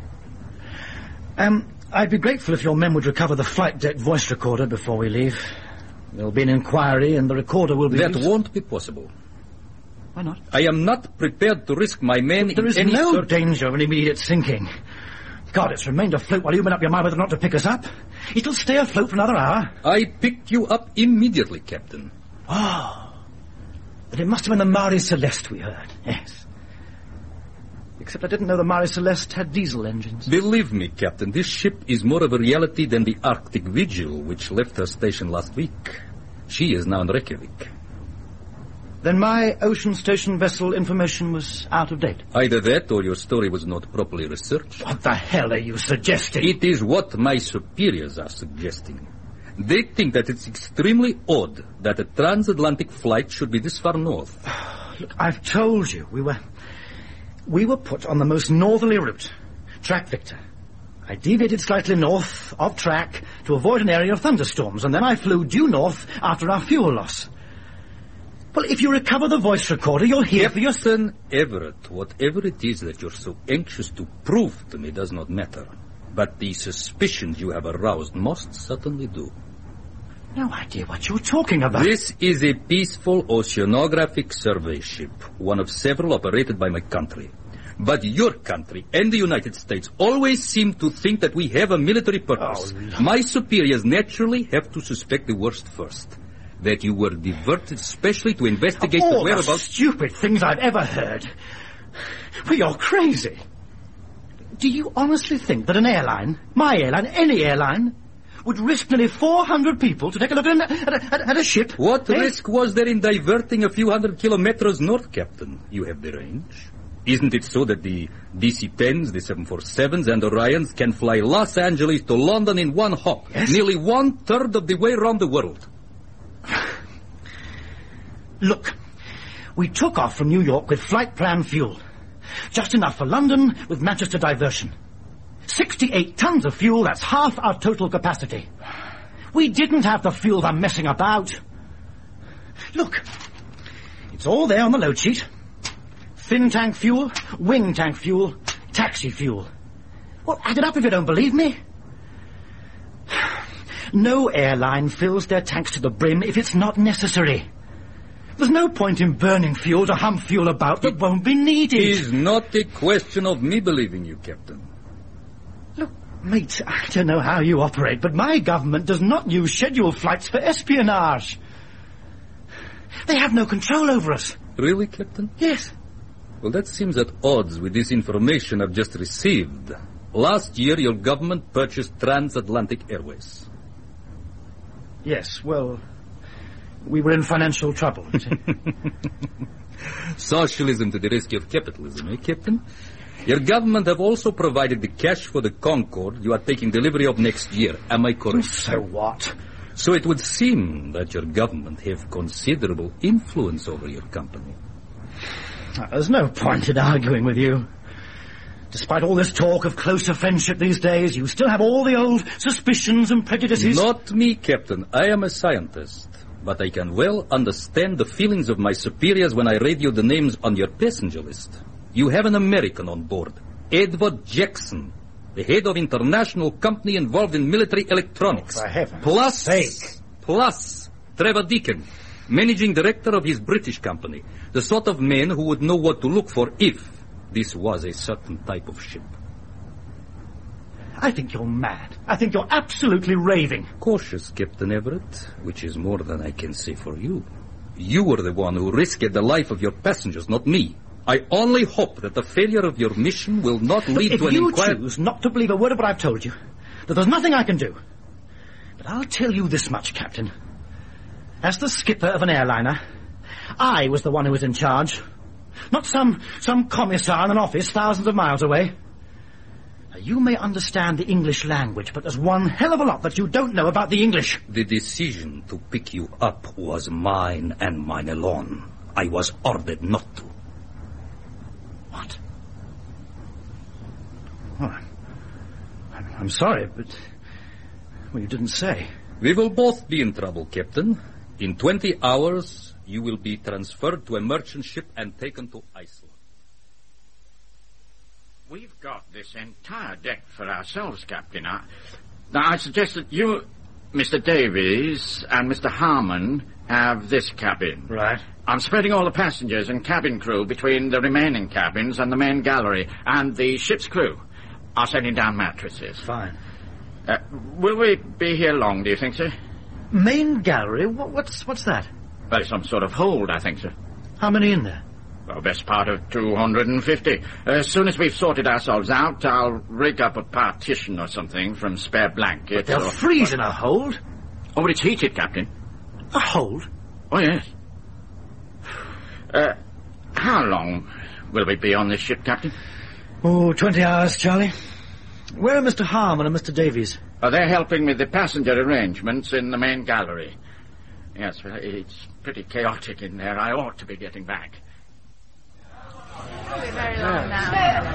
Um, I'd be grateful if your men would recover the flight deck voice recorder before we leave. There'll be an inquiry and the recorder will be... That used. won't be possible. Why not? I am not prepared to risk my men but there in is any... no Sur- danger of an immediate sinking. God, it's remained afloat while you've been up your mind whether or not to pick us up. It'll stay afloat for another hour. I picked you up immediately, Captain. Oh. But it must have been the Marie Celeste we heard. Yes. Except I didn't know the Marie Celeste had diesel engines. Believe me, Captain, this ship is more of a reality than the Arctic Vigil, which left her station last week. She is now in Reykjavik. Then my ocean station vessel information was out of date. Either that or your story was not properly researched. What the hell are you suggesting? It is what my superiors are suggesting. They think that it's extremely odd that a transatlantic flight should be this far north. Look, I've told you, we were... We were put on the most northerly route. Track Victor. I deviated slightly north of track to avoid an area of thunderstorms, and then I flew due north after our fuel loss. Well, if you recover the voice recorder, you'll hear for your... Captain Everett, whatever it is that you're so anxious to prove to me does not matter. But the suspicions you have aroused most certainly do. No idea what you're talking about. This is a peaceful oceanographic survey ship, one of several operated by my country. But your country and the United States always seem to think that we have a military purpose. Oh, my superiors naturally have to suspect the worst first. That you were diverted specially to investigate of all the whereabouts... the stupid things I've ever heard. Well, you're crazy. Do you honestly think that an airline, my airline, any airline, would risk nearly four hundred people to take a look at a, at a, at a ship? What eh? risk was there in diverting a few hundred kilometers north, Captain? You have the range. Isn't it so that the D C tens, the seven forty-sevens, and Orions can fly Los Angeles to London in one hop? Yes. Nearly one-third of the way around the world. Look, we took off from New York with flight plan fuel. Just enough for London with Manchester diversion. sixty-eight tons of fuel, that's half our total capacity. We didn't have the fuel they're messing about. Look, it's all there on the load sheet. Fin tank fuel, wing tank fuel, taxi fuel. Well, add it up if you don't believe me. No airline fills their tanks to the brim if it's not necessary. There's no point in burning fuel to hump fuel about that won't be needed. It is not a question of me believing you, Captain. Mate, I don't know how you operate, but my government does not use scheduled flights for espionage. They have no control over us. Really, Captain? Yes. Well, that seems at odds with this information I've just received. Last year, your government purchased Transatlantic Airways. Yes, well, we were in financial trouble, you see. Socialism to the rescue of capitalism, eh, Captain? Your government have also provided the cash for the Concorde you are taking delivery of next year. Am I correct? So what? So it would seem that your government have considerable influence over your company. There's no point in arguing with you. Despite all this talk of closer friendship these days, you still have all the old suspicions and prejudices. Not me, Captain. I am a scientist. But I can well understand the feelings of my superiors when I read you the names on your passenger list. You have an American on board, Edward Jackson, the head of international company involved in military electronics. Oh, for heaven's plus, sake. Plus, Trevor Deacon, managing director of his British company, the sort of man who would know what to look for if this was a certain type of ship. I think you're mad. I think you're absolutely raving. Cautious, Captain Everett, which is more than I can say for you. You were the one who risked the life of your passengers, not me. I only hope that the failure of your mission will not lead Look, to an inquiry. inquiry. If you choose not to believe a word of what I've told you, that there's nothing I can do. But I'll tell you this much, Captain. As the skipper of an airliner, I was the one who was in charge. Not some, some commissar in an office thousands of miles away. Now, you may understand the English language, but there's one hell of a lot that you don't know about the English. The decision to pick you up was mine and mine alone. I was ordered not to. What? Oh, I'm, I'm sorry, but... Well, you didn't say. We will both be in trouble, Captain. In twenty hours, you will be transferred to a merchant ship and taken to Iceland. We've got this entire deck for ourselves, Captain. I, now, I suggest that you, Mister Davies, and Mister Harmon have this cabin. Right. I'm spreading all the passengers and cabin crew between the remaining cabins and the main gallery, and the ship's crew are sending down mattresses. Fine. Uh, will we be here long, do you think, sir? Main gallery? What, what's what's that? Well, some sort of hold, I think, sir. How many in there? Well, best part of two hundred fifty. As soon as we've sorted ourselves out, I'll rig up a partition or something from spare blankets. But they'll or... freeze in a hold. Oh, but it's heated, Captain. A hold? Oh, yes. Uh, how long will we be on this ship, Captain? Oh, twenty hours, Charlie. Where are Mister Harmon and Mister Davies? Oh, they're helping with the passenger arrangements in the main gallery. Yes, well, it's pretty chaotic in there. I ought to be getting back. It'll be very long now.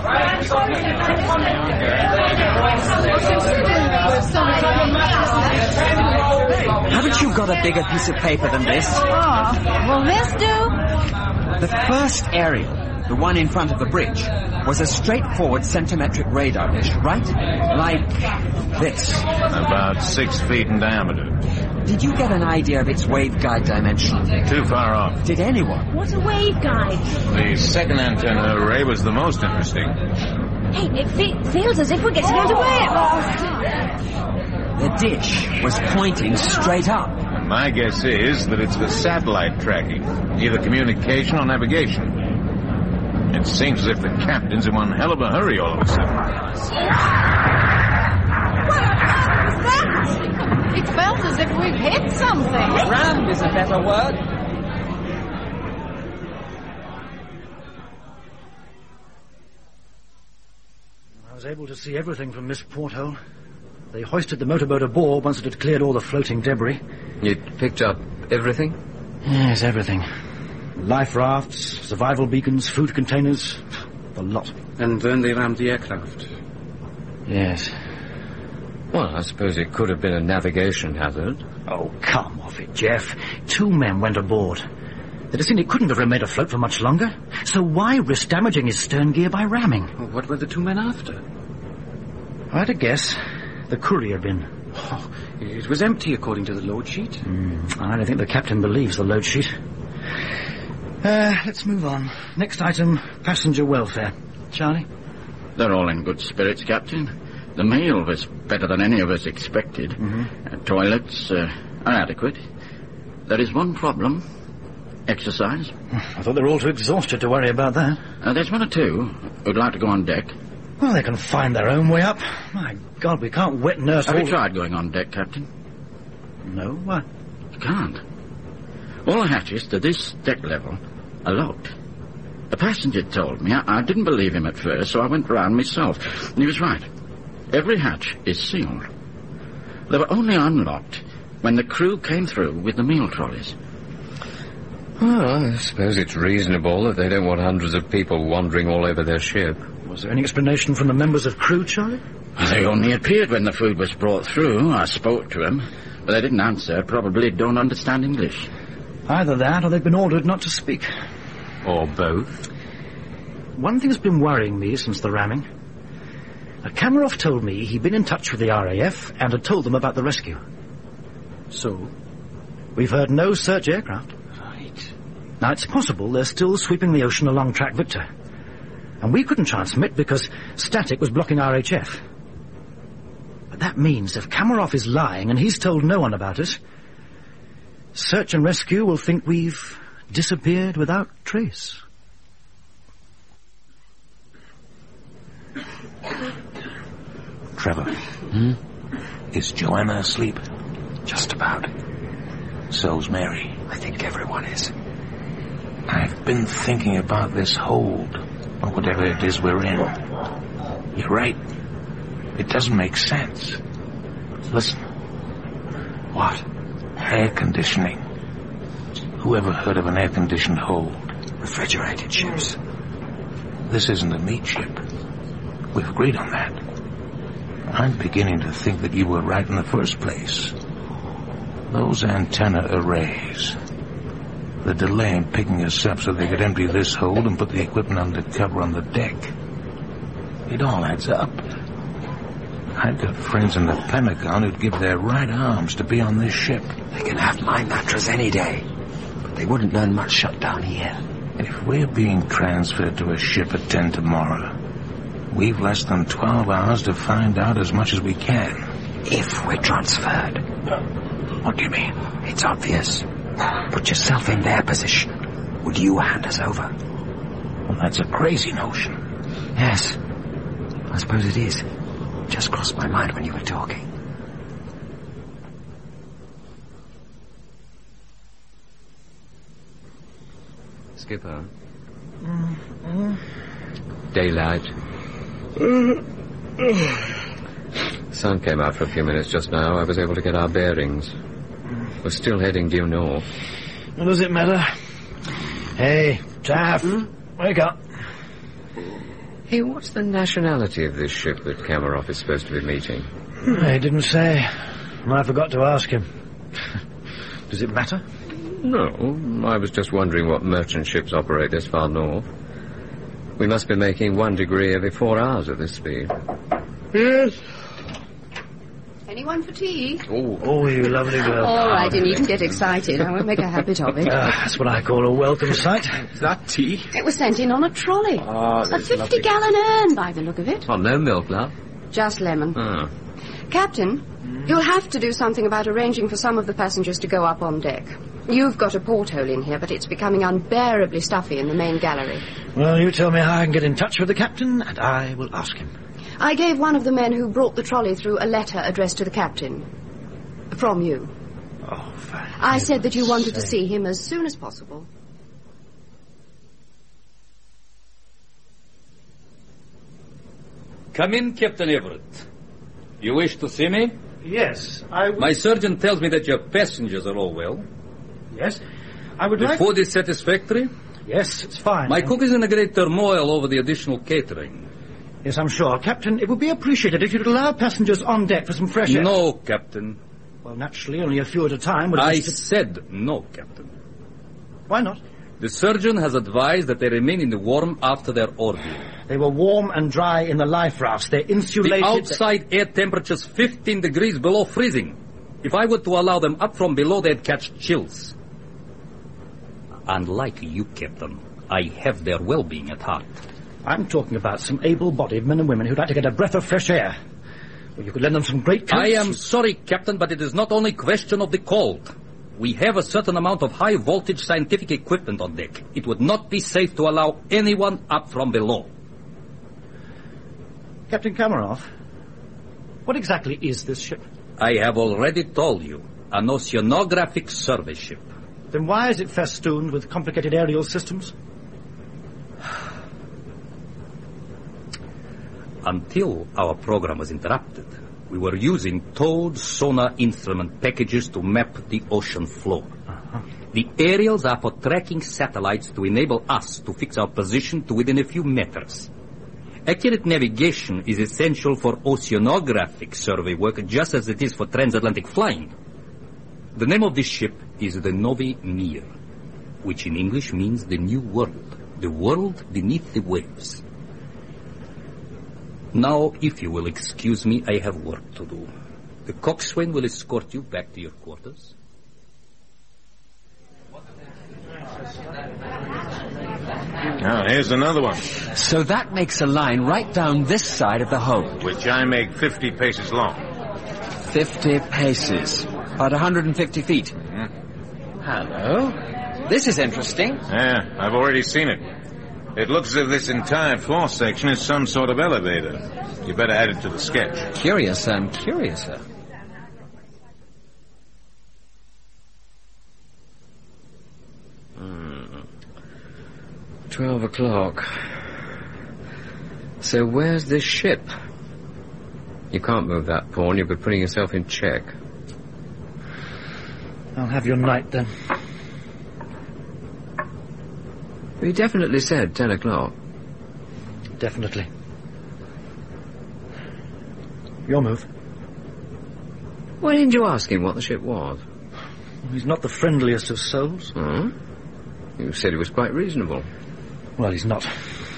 Haven't you got a bigger piece of paper than this? Oh, will this do? The first aerial, the one in front of the bridge, was a straightforward centimetric radar dish, right? Like this. About six feet in diameter. Did you get an idea of its waveguide dimension? Too far off. Did anyone? What's a waveguide? The second antenna array was the most interesting. Hey, it fe- feels as if we're getting underway. The dish was pointing straight up. My guess is that it's the satellite tracking, either communication or navigation. It seems as if the captain's in one hell of a hurry all of a sudden. It felt as if we'd hit something. Rammed is a better word. I was able to see everything from this porthole. They hoisted the motorboat aboard once it had cleared all the floating debris. You picked up everything? Yes, everything. Life rafts, survival beacons, food containers, the lot. And then they rammed the aircraft. Yes. Well, I suppose it could have been a navigation hazard. Oh, come off it, Jeff. Two men went aboard. They'd have seen it couldn't have remained afloat for much longer. So why risk damaging his stern gear by ramming? Well, what were the two men after? I had to guess. The courier bin. Oh, it was empty according to the load sheet. Mm, I don't think the captain believes the load sheet. Uh, let's move on. Next item, passenger welfare. Charlie? They're all in good spirits, Captain. The meal was better than any of us expected. Mm-hmm. Uh, toilets uh, are adequate. There is one problem. Exercise. I thought they were all too exhausted to worry about that. Uh, there's one or two who'd like to go on deck. Well, they can find their own way up. My God, we can't wet nurse Have all... you tried going on deck, Captain? No, why? You can't. All the hatches to this deck level are locked. The passenger told me. I, I didn't believe him at first, so I went round myself. And he was right. Every hatch is sealed. They were only unlocked when the crew came through with the meal trolleys. Well, I suppose it's reasonable that they don't want hundreds of people wandering all over their ship. Was there any explanation from the members of crew, Charlie? They only appeared when the food was brought through. I spoke to them, but they didn't answer. Probably don't understand English. Either that, or they've been ordered not to speak. Or both. One thing's been worrying me since the ramming. Now, Kamarov told me he'd been in touch with the R A F and had told them about the rescue. So, we've heard no search aircraft. Right. Now, it's possible they're still sweeping the ocean along Track Victor. And we couldn't transmit because static was blocking R H F. But that means if Kamarov is lying and he's told no one about it, search and rescue will think we've disappeared without trace. Trevor. Hmm? Is Joanna asleep? Just about. So's Mary. I think everyone is. I've been thinking about this hold, or whatever it is we're in. You're right. It doesn't make sense. Listen. What? Air conditioning. Who ever heard of an air-conditioned hold? Refrigerated ships. This isn't a meat ship. We've agreed on that. I'm beginning to think that you were right in the first place. Those antenna arrays. The delay in picking us up so they could empty this hold and put the equipment under cover on the deck. It all adds up. I've got friends in the Pentagon who'd give their right arms to be on this ship. They can have my mattress any day. But they wouldn't learn much shut down here. If we're being transferred to a ship at ten tomorrow, we've less than twelve hours to find out as much as we can. If we're transferred. What do you mean? It's obvious. Put yourself in their position. Would you hand us over? Well, that's a crazy notion. Yes. I suppose it is. Just crossed my mind when you were talking. Skipper. Mm-hmm. Daylight. Sun came out for a few minutes just now. I was able to get our bearings. We're still heading due north. What does it matter? Hey, Taff, hmm? Wake up. Hey, what's the nationality of this ship that Kamarov is supposed to be meeting? I didn't say. And I forgot to ask him. Does it matter? No, I was just wondering what merchant ships operate this far north. We must be making one degree every four hours at this speed. Yes. Anyone for tea? Oh, oh, you lovely girl. All right, you needn't get excited. I won't make a habit of it. Uh, that's what I call a welcome sight. Is that tea? It was sent in on a trolley. Oh, a fifty-gallon urn, by the look of it. Oh, no milk, love? Just lemon. Oh. Captain, mm. you'll have to do something about arranging for some of the passengers to go up on deck. You've got a porthole in here, but it's becoming unbearably stuffy in the main gallery. Well, you tell me how I can get in touch with the captain, and I will ask him. I gave one of the men who brought the trolley through a letter addressed to the captain. From you. Oh, fine. I said that you wanted to see him as soon as possible. Come in, Captain Everett. You wish to see me? Yes, I would... My surgeon tells me that your passengers are all well. Yes, I would the like... The food is satisfactory? Yes, it's fine. My cook is in a great turmoil over the additional catering. Yes, I'm sure. Captain, it would be appreciated if you'd allow passengers on deck for some fresh air. No, Captain. Well, naturally, only a few at a time would... I to... said no, Captain. Why not? The surgeon has advised that they remain in the warm after their ordeal. They were warm and dry in the life rafts. They're insulated... The outside air temperature's fifteen degrees below freezing. If I were to allow them up from below, they'd catch chills. Unlike you, Captain, I have their well-being at heart. I'm talking about some able-bodied men and women who'd like to get a breath of fresh air. Well, you could lend them some great coats. I am sorry, Captain, but it is not only question of the cold. We have a certain amount of high-voltage scientific equipment on deck. It would not be safe to allow anyone up from below. Captain Kamarov, what exactly is this ship? I have already told you. An oceanographic survey ship. Then why is it festooned with complicated aerial systems? Until our program was interrupted, we were using towed sonar instrument packages to map the ocean floor. Uh-huh. The aerials are for tracking satellites to enable us to fix our position to within a few meters. Accurate navigation is essential for oceanographic survey work just as it is for transatlantic flying. The name of this ship is the Novi Mir, which in English means the New World, the world beneath the waves. Now, if you will excuse me, I have work to do. The coxswain will escort you back to your quarters. Now, here's another one. So that makes a line right down this side of the hold. Which I make fifty paces long. Fifty paces. About one hundred fifty feet. Mm-hmm. Hello. This is interesting. Yeah, I've already seen it. It looks as if this entire floor section is some sort of elevator. You better add it to the sketch. Curious and curiouser. Hmm. Twelve o'clock. So where's this ship? You can't move that pawn. You'll be putting yourself in check. I'll have your night, then. You definitely said ten o'clock. Definitely. Your move. Why didn't you ask him what the ship was? He's not the friendliest of souls. Hmm? You said he was quite reasonable. Well, he's not.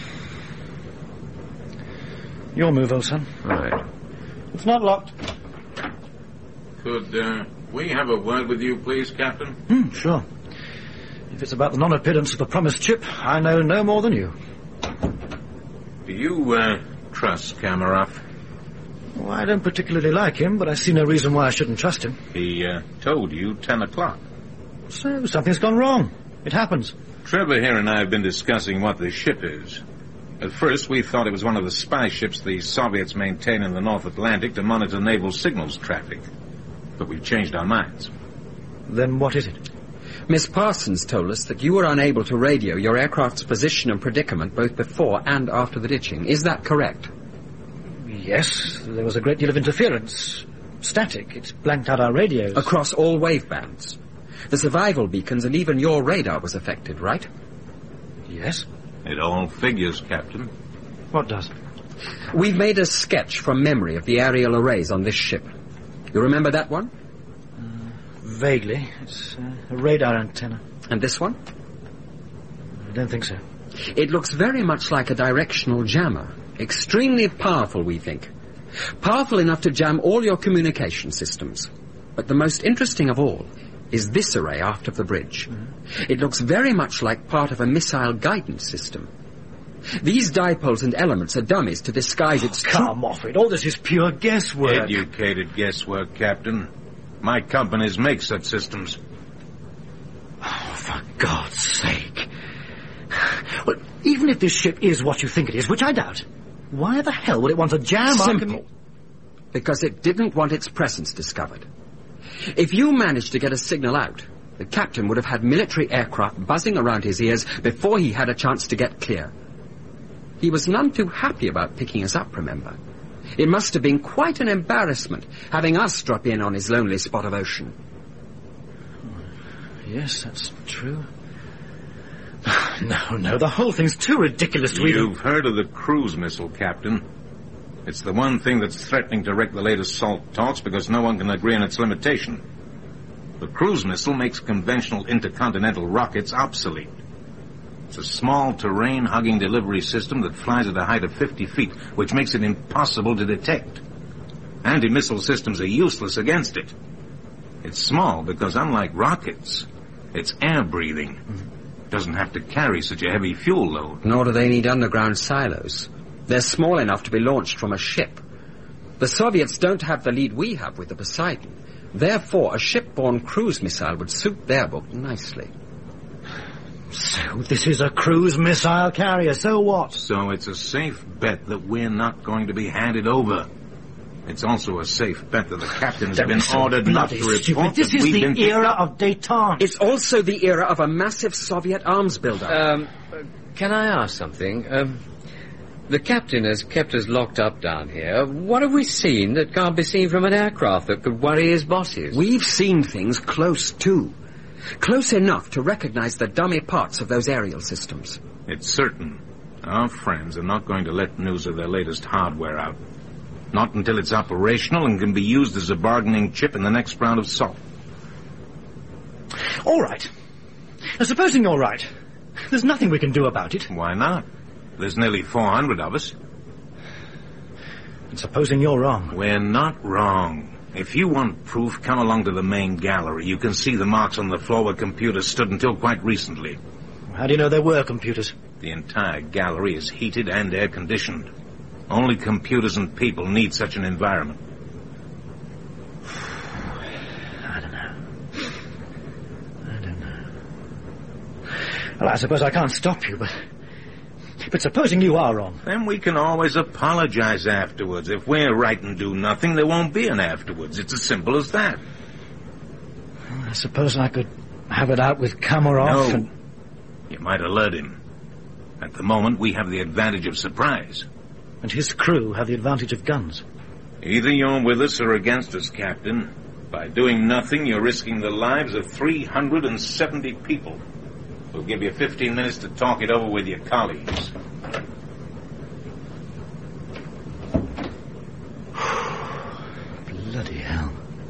Your move, old son. Right. It's not locked. Could uh, we have a word with you, please, Captain? Hmm, sure. If it's about the non-appearance of the promised ship, I know no more than you. Do you uh, trust Kamarov? Well, I don't particularly like him, but I see no reason why I shouldn't trust him. He uh, told you ten o'clock. So, something's gone wrong. It happens. Trevor here and I have been discussing what this ship is. At first, we thought it was one of the spy ships the Soviets maintain in the North Atlantic to monitor naval signals traffic. But we've changed our minds. Then what is it? Miss Parsons told us that you were unable to radio your aircraft's position and predicament both before and after the ditching. Is that correct? Yes, there was a great deal of interference. Static. It blanked out our radios. Across all wave bands. The survival beacons and even your radar was affected, right? Yes. It all figures, Captain. What does? We've made a sketch from memory of the aerial arrays on this ship. You remember that one? Vaguely. It's uh, a radar antenna. And this one? I don't think so. It looks very much like a directional jammer. Extremely powerful, we think. Powerful enough to jam all your communication systems. But the most interesting of all is this array aft of the bridge. Mm-hmm. It looks very much like part of a missile guidance system. These dipoles and elements are dummies to disguise oh, its... Come off it. All this is pure guesswork. Educated guesswork, Captain. My companies make such systems. Oh, for God's sake. Well, even if this ship is what you think it is, which I doubt, why the hell would it want to jam our... Simple. Because it didn't want its presence discovered. If you managed to get a signal out, the captain would have had military aircraft buzzing around his ears before he had a chance to get clear. He was none too happy about picking us up, remember? It must have been quite an embarrassment having us drop in on his lonely spot of ocean. Yes, that's true. No, no, the whole thing's too ridiculous to You've even... heard of the cruise missile, Captain. It's the one thing that's threatening to wreck the latest SALT talks because no one can agree on its limitation. The cruise missile makes conventional intercontinental rockets obsolete. It's a small terrain-hugging delivery system that flies at a height of fifty feet, which makes it impossible to detect. Anti-missile systems are useless against it. It's small because, unlike rockets, it's air-breathing. It doesn't have to carry such a heavy fuel load. Nor do they need underground silos. They're small enough to be launched from a ship. The Soviets don't have the lead we have with the Poseidon. Therefore, a ship-borne cruise missile would suit their boat nicely. So this is a cruise missile carrier, so what? So it's a safe bet that we're not going to be handed over. It's also a safe bet that the captain has Don't been so ordered not to bloody report stupid. This that is we've the been... era of détente. It's also the era of a massive Soviet arms buildup. Um, can I ask something? Um, the captain has kept us locked up down here. What have we seen that can't be seen from an aircraft that could worry his bosses? We've seen things close, too. Close enough to recognize the dummy parts of those aerial systems. It's certain our friends are not going to let news of their latest hardware out. Not until it's operational and can be used as a bargaining chip in the next round of salt. All right. Now, supposing you're right, there's nothing we can do about it. Why not? There's nearly four hundred of us. And supposing you're wrong. We're not wrong. If you want proof, come along to the main gallery. You can see the marks on the floor where computers stood until quite recently. How do you know there were computers? The entire gallery is heated and air-conditioned. Only computers and people need such an environment. I don't know. I don't know. Well, I suppose I can't stop you, but... But supposing you are wrong... Then we can always apologize afterwards. If we're right and do nothing, there won't be an afterwards. It's as simple as that. Well, I suppose I could have it out with Kamarov no. and... You might alert him. At the moment, we have the advantage of surprise. And his crew have the advantage of guns. Either you're with us or against us, Captain. By doing nothing, you're risking the lives of three hundred seventy people. We'll give you fifteen minutes to talk it over with your colleagues. Bloody hell.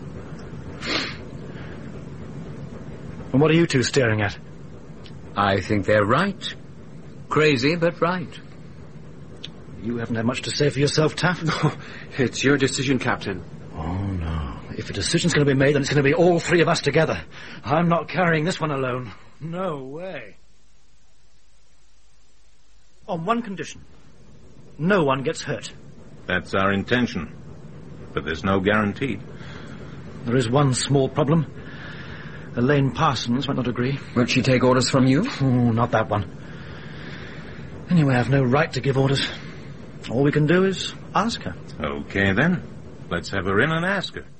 And what are you two staring at? I think they're right. Crazy, but right. You haven't had much to say for yourself, Taft? No, it's your decision, Captain. Oh, no. If a decision's going to be made, then it's going to be all three of us together. I'm not carrying this one alone. No way. On one condition. No one gets hurt. That's our intention. But there's no guarantee. There is one small problem. Elaine Parsons might not agree. Won't she take orders from you? Oh, not that one. Anyway, I have no right to give orders. All we can do is ask her. Okay, then. Let's have her in and ask her.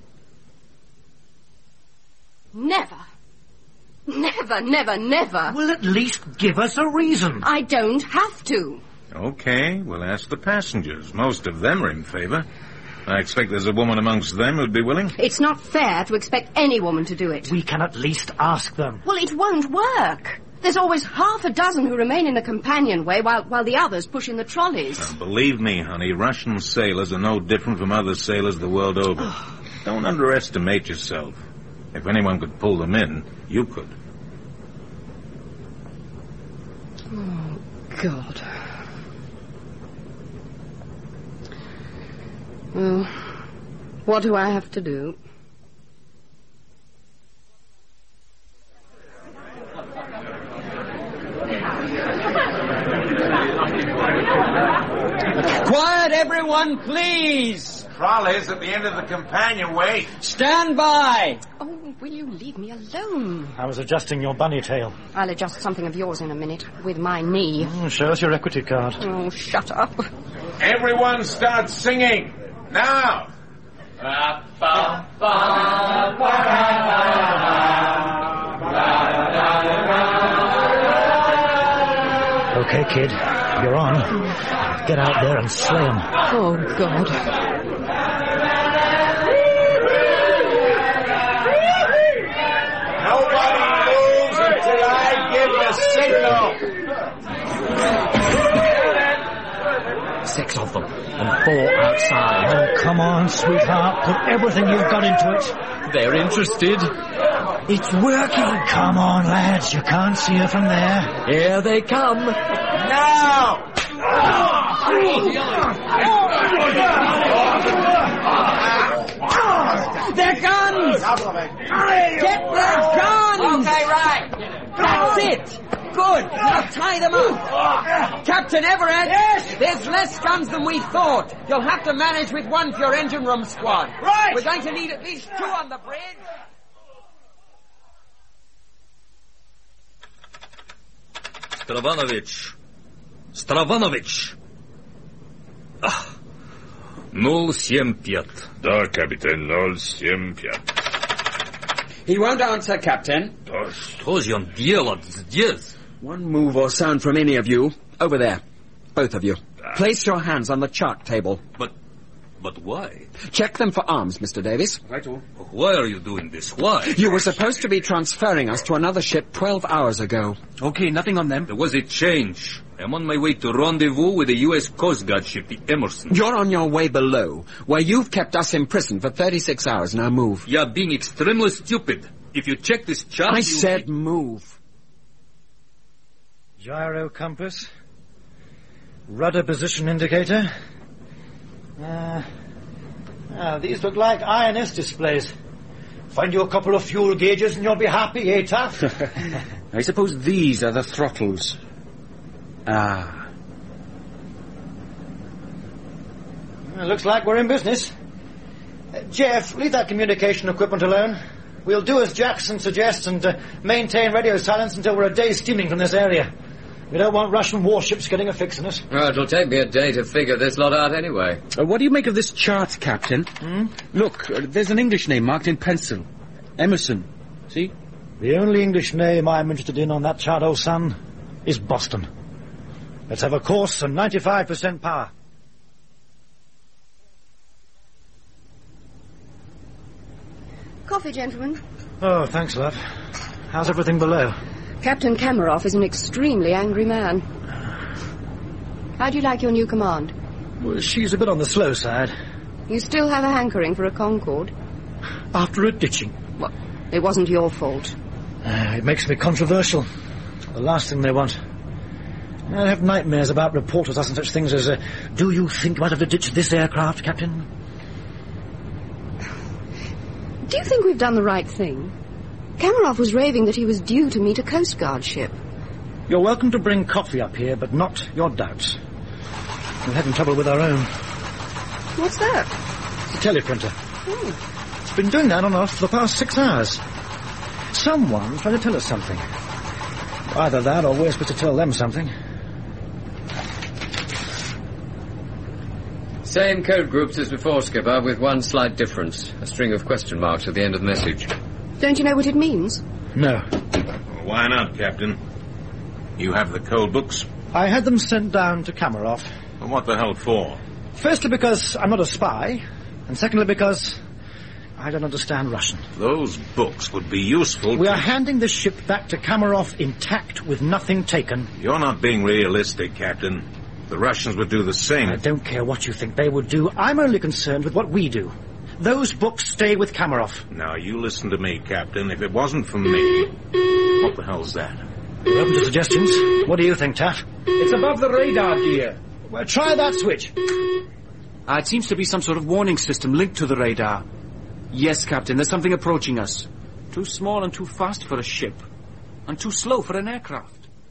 Never. Never, never, never. Well, at least give us a reason. I don't have to. Okay, we'll ask the passengers. Most of them are in favor. I expect there's a woman amongst them who'd be willing. It's not fair to expect any woman to do it. We can at least ask them. Well, it won't work. There's always half a dozen who remain in the companionway while, while the others push in the trolleys. Now, believe me, honey, Russian sailors are no different from other sailors the world over. Don't underestimate yourself. If anyone could pull them in, you could. Oh, God. Well, what do I have to do? Quiet, everyone, please! Trolleys at the end of the companionway. Stand by! Oh, will you leave me alone? I was adjusting your bunny tail. I'll adjust something of yours in a minute, with my knee. Mm, show us your equity card. Oh, shut up. Everyone start singing. Now! Okay, kid. You're on. Get out there and slay them. Oh, God. Nobody moves until I give the signal. Six of them, and four outside. Oh, come on, sweetheart. Put everything you've got into it. They're interested. It's working. Come on, lads. You can't see her from there. Here they come. Now! Their guns! Get their guns! Okay, right. That's it! Good. Now tie them up. Captain Everett! Yes? There's less guns than we thought. You'll have to manage with one for your engine room squad. Right! We're going to need at least two on the bridge. Stravanovich. Stravanovich. Ah. ноль семь пять. Да, капитан, ноль семь пять. He won't answer, Captain. Да что же он делает здесь? One move or sound from any of you. Over there. Both of you. Place your hands on the chart table. But, but why? Check them for arms, Mister Davis. Right. Why are you doing this? Why? You were supposed to be transferring us to another ship twelve hours ago. Okay, nothing on them. There was a change. I'm on my way to rendezvous with the U S Coast Guard ship, the Emerson. You're on your way below, where you've kept us imprisoned for thirty-six hours. Now move. You're being extremely stupid. If you check this chart... I you said be... move. Gyro compass. Rudder position indicator. Uh, ah, these look like I N S displays. Find you a couple of fuel gauges and you'll be happy, eh, Taff? I suppose these are the throttles. Ah. Well, looks like we're in business. Uh, Jeff, leave that communication equipment alone. We'll do as Jackson suggests and uh, maintain radio silence until we're a day steaming from this area. We don't want Russian warships getting a fix on us. Oh, it'll take me a day to figure this lot out anyway. Uh, what do you make of this chart, Captain? Hmm? Look, uh, there's an English name marked in pencil. Emerson. See? The only English name I'm interested in on that chart, old son, is Boston. Let's have a course and ninety-five percent power. Coffee, gentlemen. Oh, thanks, love. How's everything below? Captain Kamarov is an extremely angry man. How do you like your new command? Well, she's a bit on the slow side. You still have a hankering for a Concorde? After a ditching. Well, it wasn't your fault. Uh, it makes me controversial. The last thing they want. I have nightmares about reporters asking such things as, uh, do you think you might have to ditch this aircraft, Captain? Do you think we've done the right thing? Kamarov was raving that he was due to meet a Coast Guard ship. You're welcome to bring coffee up here, but not your doubts. We're having trouble with our own. What's that? It's a teleprinter. Oh. It's been doing that on off for the past six hours. Someone's trying to tell us something. Either that or we're supposed to tell them something. Same code groups as before, Skipper, with one slight difference. A string of question marks at the end of the message. Don't you know what it means? No. Why not, Captain? You have the code books? I had them sent down to Kamarov. Well, what the hell for? Firstly, because I'm not a spy. And secondly, because I don't understand Russian. Those books would be useful. We to... are handing the ship back to Kamarov intact with nothing taken. You're not being realistic, Captain. The Russians would do the same. I don't care what you think they would do. I'm only concerned with what we do. Those books stay with Kamarov. Now, you listen to me, Captain. If it wasn't for me... What the hell's that? We're open to suggestions. What do you think, Taff? It's above the radar gear. Well, try that switch. Uh, it seems to be some sort of warning system linked to the radar. Yes, Captain, there's something approaching us. Too small and too fast for a ship. And too slow for an aircraft.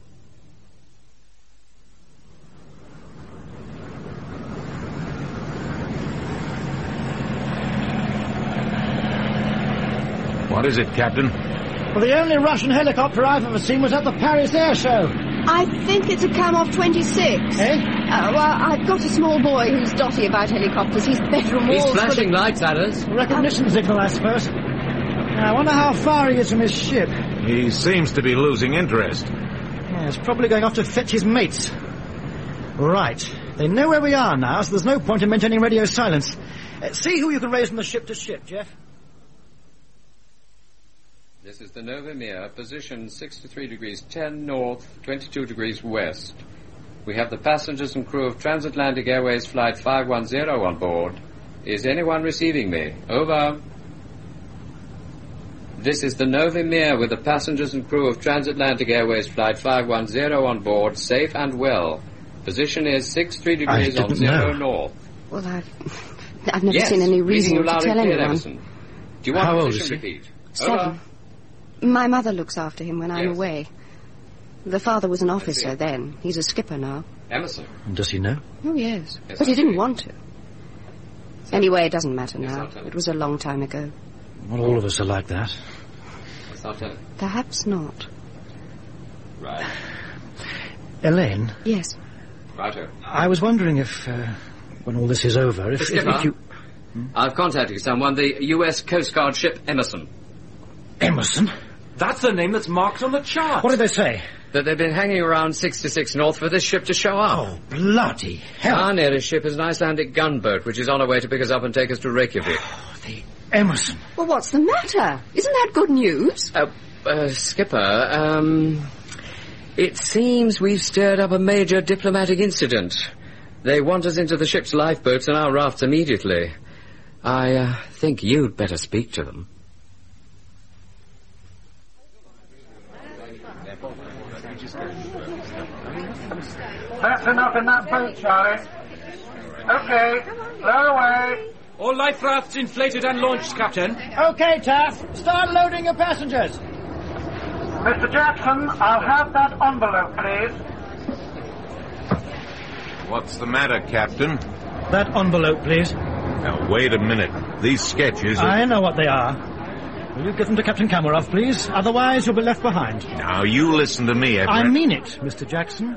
What is it, Captain? Well, the only Russian helicopter I've ever seen was at the Paris Air Show. I think it's a Kamov twenty-six. Eh? Uh, well, I've got a small boy who's dotty about helicopters. His bedroom He's walls... flashing full of... lights at us. Recognition um, signal, I suppose. Now, I wonder how far he is from his ship. He seems to be losing interest. Yeah, he's probably going off to fetch his mates. Right. They know where we are now, so there's no point in maintaining radio silence. Uh, see who you can raise from the ship to ship, Jeff. This is the Novemir, position sixty-three degrees ten north, twenty-two degrees west. We have the passengers and crew of Transatlantic Airways Flight five one zero on board. Is anyone receiving me? Over. This is the Novemir with the passengers and crew of Transatlantic Airways Flight five one zero on board, safe and well. Position is sixty-three degrees on zero know. north. Well, I've, I've never yes, seen any reason you to tell anyone. Everson. Do you want How a old position is he? repeat? Seven. Over. My mother looks after him when I'm Yes. away. The father was an officer then. He's a skipper now. Emerson. And does he know? Oh, yes. Yes, But he I didn't see. want to. Anyway, it doesn't matter Yes, now. I'll tell you. It was a long time ago. Well, all of us are like that. Yes, I'll tell you. Perhaps not. Right. Elaine, Yes. Righto. I was wondering if, uh, when all this is over, if, if, Skipper, if you... I've contacted someone, the U S Coast Guard ship Emerson. Emerson? That's the name that's marked on the chart. What did they say? That they've been hanging around sixty-six North for this ship to show up. Oh, bloody hell. Our nearest ship is an Icelandic gunboat, which is on her way to pick us up and take us to Reykjavik. Emerson. Well, what's the matter? Isn't that good news? Uh, uh, Skipper, um... it seems we've stirred up a major diplomatic incident. They want us into the ship's lifeboats and our rafts immediately. I uh, think you'd better speak to them. That's enough in that boat, Charlie. Okay, lower away. All life rafts inflated and launched, Captain. Okay, Taff. Start loading your passengers. Mister Jackson, I'll have that envelope, please. What's the matter, Captain? That envelope, please. Now, wait a minute. These sketches are... I know what they are. Will you give them to Captain Kamarov, please? Otherwise, you'll be left behind. Now, you listen to me, Everett. I mean it, Mister Jackson.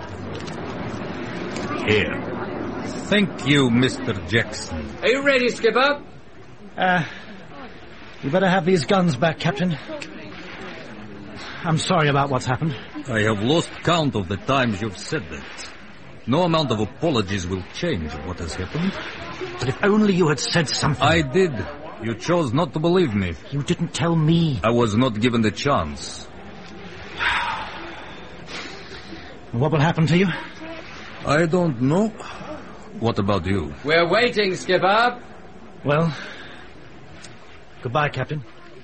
Here. Thank you, Mister Jackson. Are you ready, Skipper? Uh, you better have these guns back, Captain. I'm sorry about what's happened. I have lost count of the times you've said that. No amount of apologies will change what has happened. But if only you had said something. I did. You chose not to believe me. You didn't tell me. I was not given the chance. What will happen to you? I don't know. What about you? We're waiting, Skipper. Well, goodbye, Captain.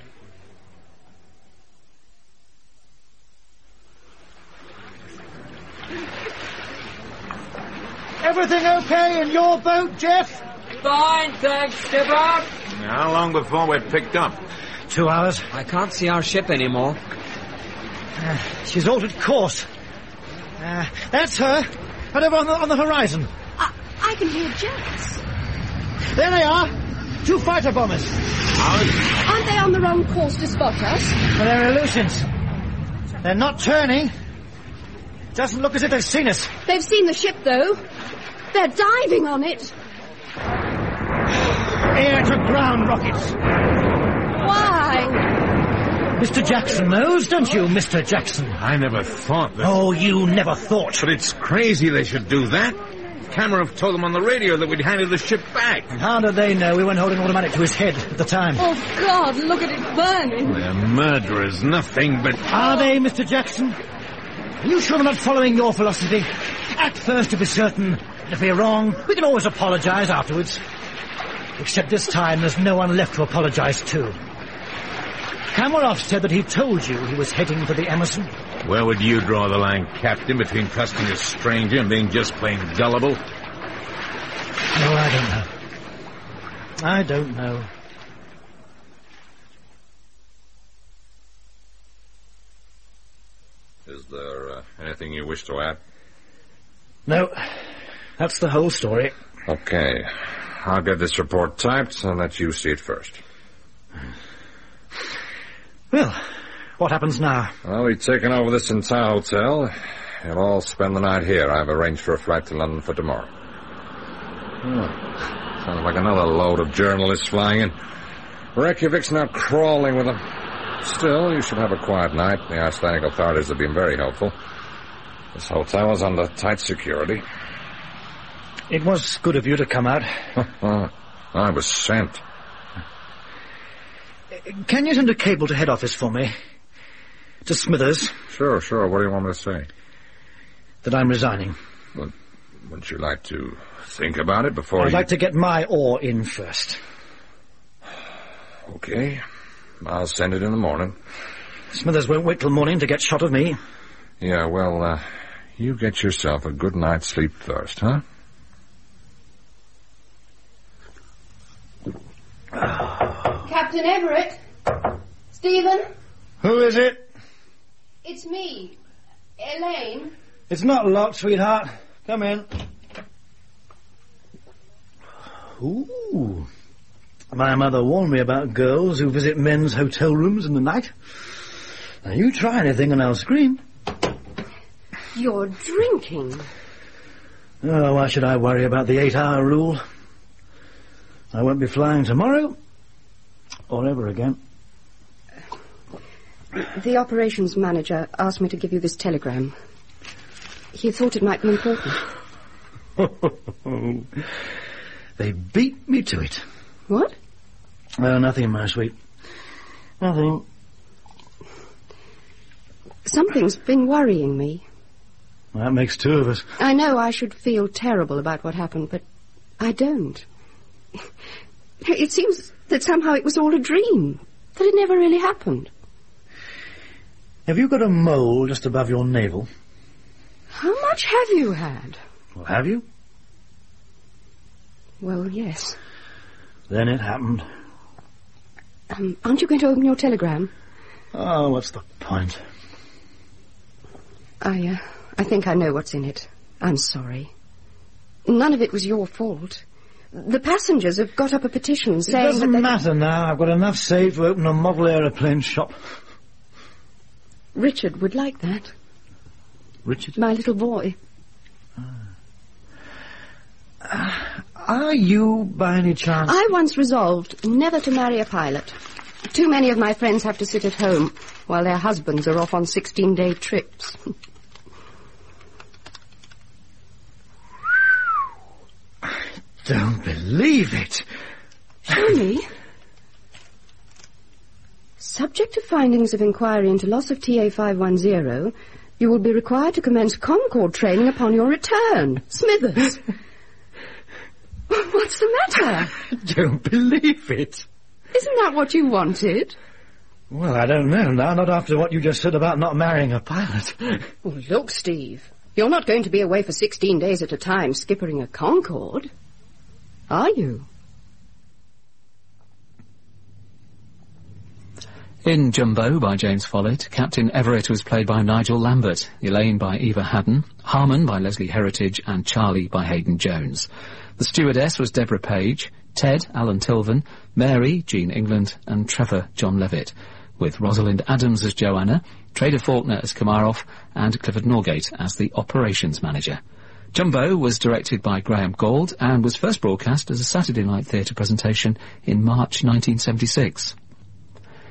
Everything okay in your boat, Jeff? Fine, thanks, Skipper. How long before we're picked up? Two hours. I can't see our ship anymore. Uh, she's altered course. Uh, that's her. Right over on the, on the horizon. I, I can hear jets. There they are. Two fighter bombers. Aren't they on the wrong course to spot us? Well, they're Aleutians. They're not turning. Doesn't look as if they've seen us. They've seen the ship, though. They're diving on it. Air to ground rockets. Why? Mister Jackson knows, don't you, Mister Jackson? I never thought that... Oh, you never thought. But it's crazy they should do that. Kamarov told them on the radio that we'd handed the ship back. And how did they know we weren't holding automatic to his head at the time? Oh, God, look at it burning. They're murderers, nothing but... Are they, Mister Jackson? Are you sure they're not following your philosophy? Act first to be certain. If we're wrong, we can always apologize afterwards. Except this time, there's no one left to apologize to. Kamarov said that he told you he was heading for the Emerson. Where would you draw the line, Captain, between trusting a stranger and being just plain gullible? No, I don't know. I don't know. Is there uh, anything you wish to add? No. That's the whole story. Okay. I'll get this report typed and let you see it first. Well, what happens now? Well, we've taken over this entire hotel. You'll all spend the night here. I've arranged for a flight to London for tomorrow. Hmm. Sounds like another load of journalists flying in. Reykjavik's now crawling with them. Still, you should have a quiet night. The Icelandic authorities have been very helpful. This hotel is under tight security. It was good of you to come out. I was sent. Can you send a cable to head office for me? To Smithers. Sure, sure. What do you want me to say? That I'm resigning. Well, wouldn't you like to think about it before I'd you... like to get my oar in first. Okay. I'll send it in the morning. Smithers won't wait till morning to get shot of me. Yeah, well, uh, you get yourself a good night's sleep first, huh? Captain Everett? Stephen? Who is it? It's me. Elaine? It's not locked, sweetheart. Come in. Ooh. My mother warned me about girls who visit men's hotel rooms in the night. Now, you try anything and I'll scream. You're drinking. Oh, why should I worry about the eight-hour rule? I won't be flying tomorrow, or ever again. The operations manager asked me to give you this telegram. He thought it might be important. They beat me to it. What? Oh, nothing, my sweet. Nothing. Something's been worrying me. That makes two of us. I know I should feel terrible about what happened, but I don't. It seems that somehow it was all a dream, that it never really happened. Have you got a mole just above your navel? How much have you had? Well, have you? Well, yes. Then it happened. Um, aren't you going to open your telegram? Oh, what's the point? I, uh, I think I know what's in it. I'm sorry. None of it was your fault. The passengers have got up a petition saying it doesn't that they... matter now. I've got enough saved to open a model aeroplane shop. Richard would like that. Richard? My little boy. Uh, are you, by any chance... I once resolved never to marry a pilot. Too many of my friends have to sit at home while their husbands are off on sixteen-day trips. I don't believe it. Show me. Subject to findings of inquiry into loss of T A five one zero, you will be required to commence Concorde training upon your return. Smithers. What's the matter? I don't believe it. Isn't that what you wanted? Well, I don't know now, not after what you just said about not marrying a pilot. Well, look, Steve, you're not going to be away for sixteen days at a time skippering a Concorde, are you? In Jumbo by James Follett, Captain Everett was played by Nigel Lambert, Elaine by Eva Haddon, Harmon by Leslie Heritage, and Charlie by Hayden Jones. The stewardess was Deborah Page, Ted, Alan Tilvan, Mary, Jean England, and Trevor, John Levitt, with Rosalind Adams as Joanna, Trader Faulkner as Komarov, and Clifford Norgate as the operations manager. Jumbo was directed by Graham Gould and was first broadcast as a Saturday night theatre presentation in March nineteen seventy-six.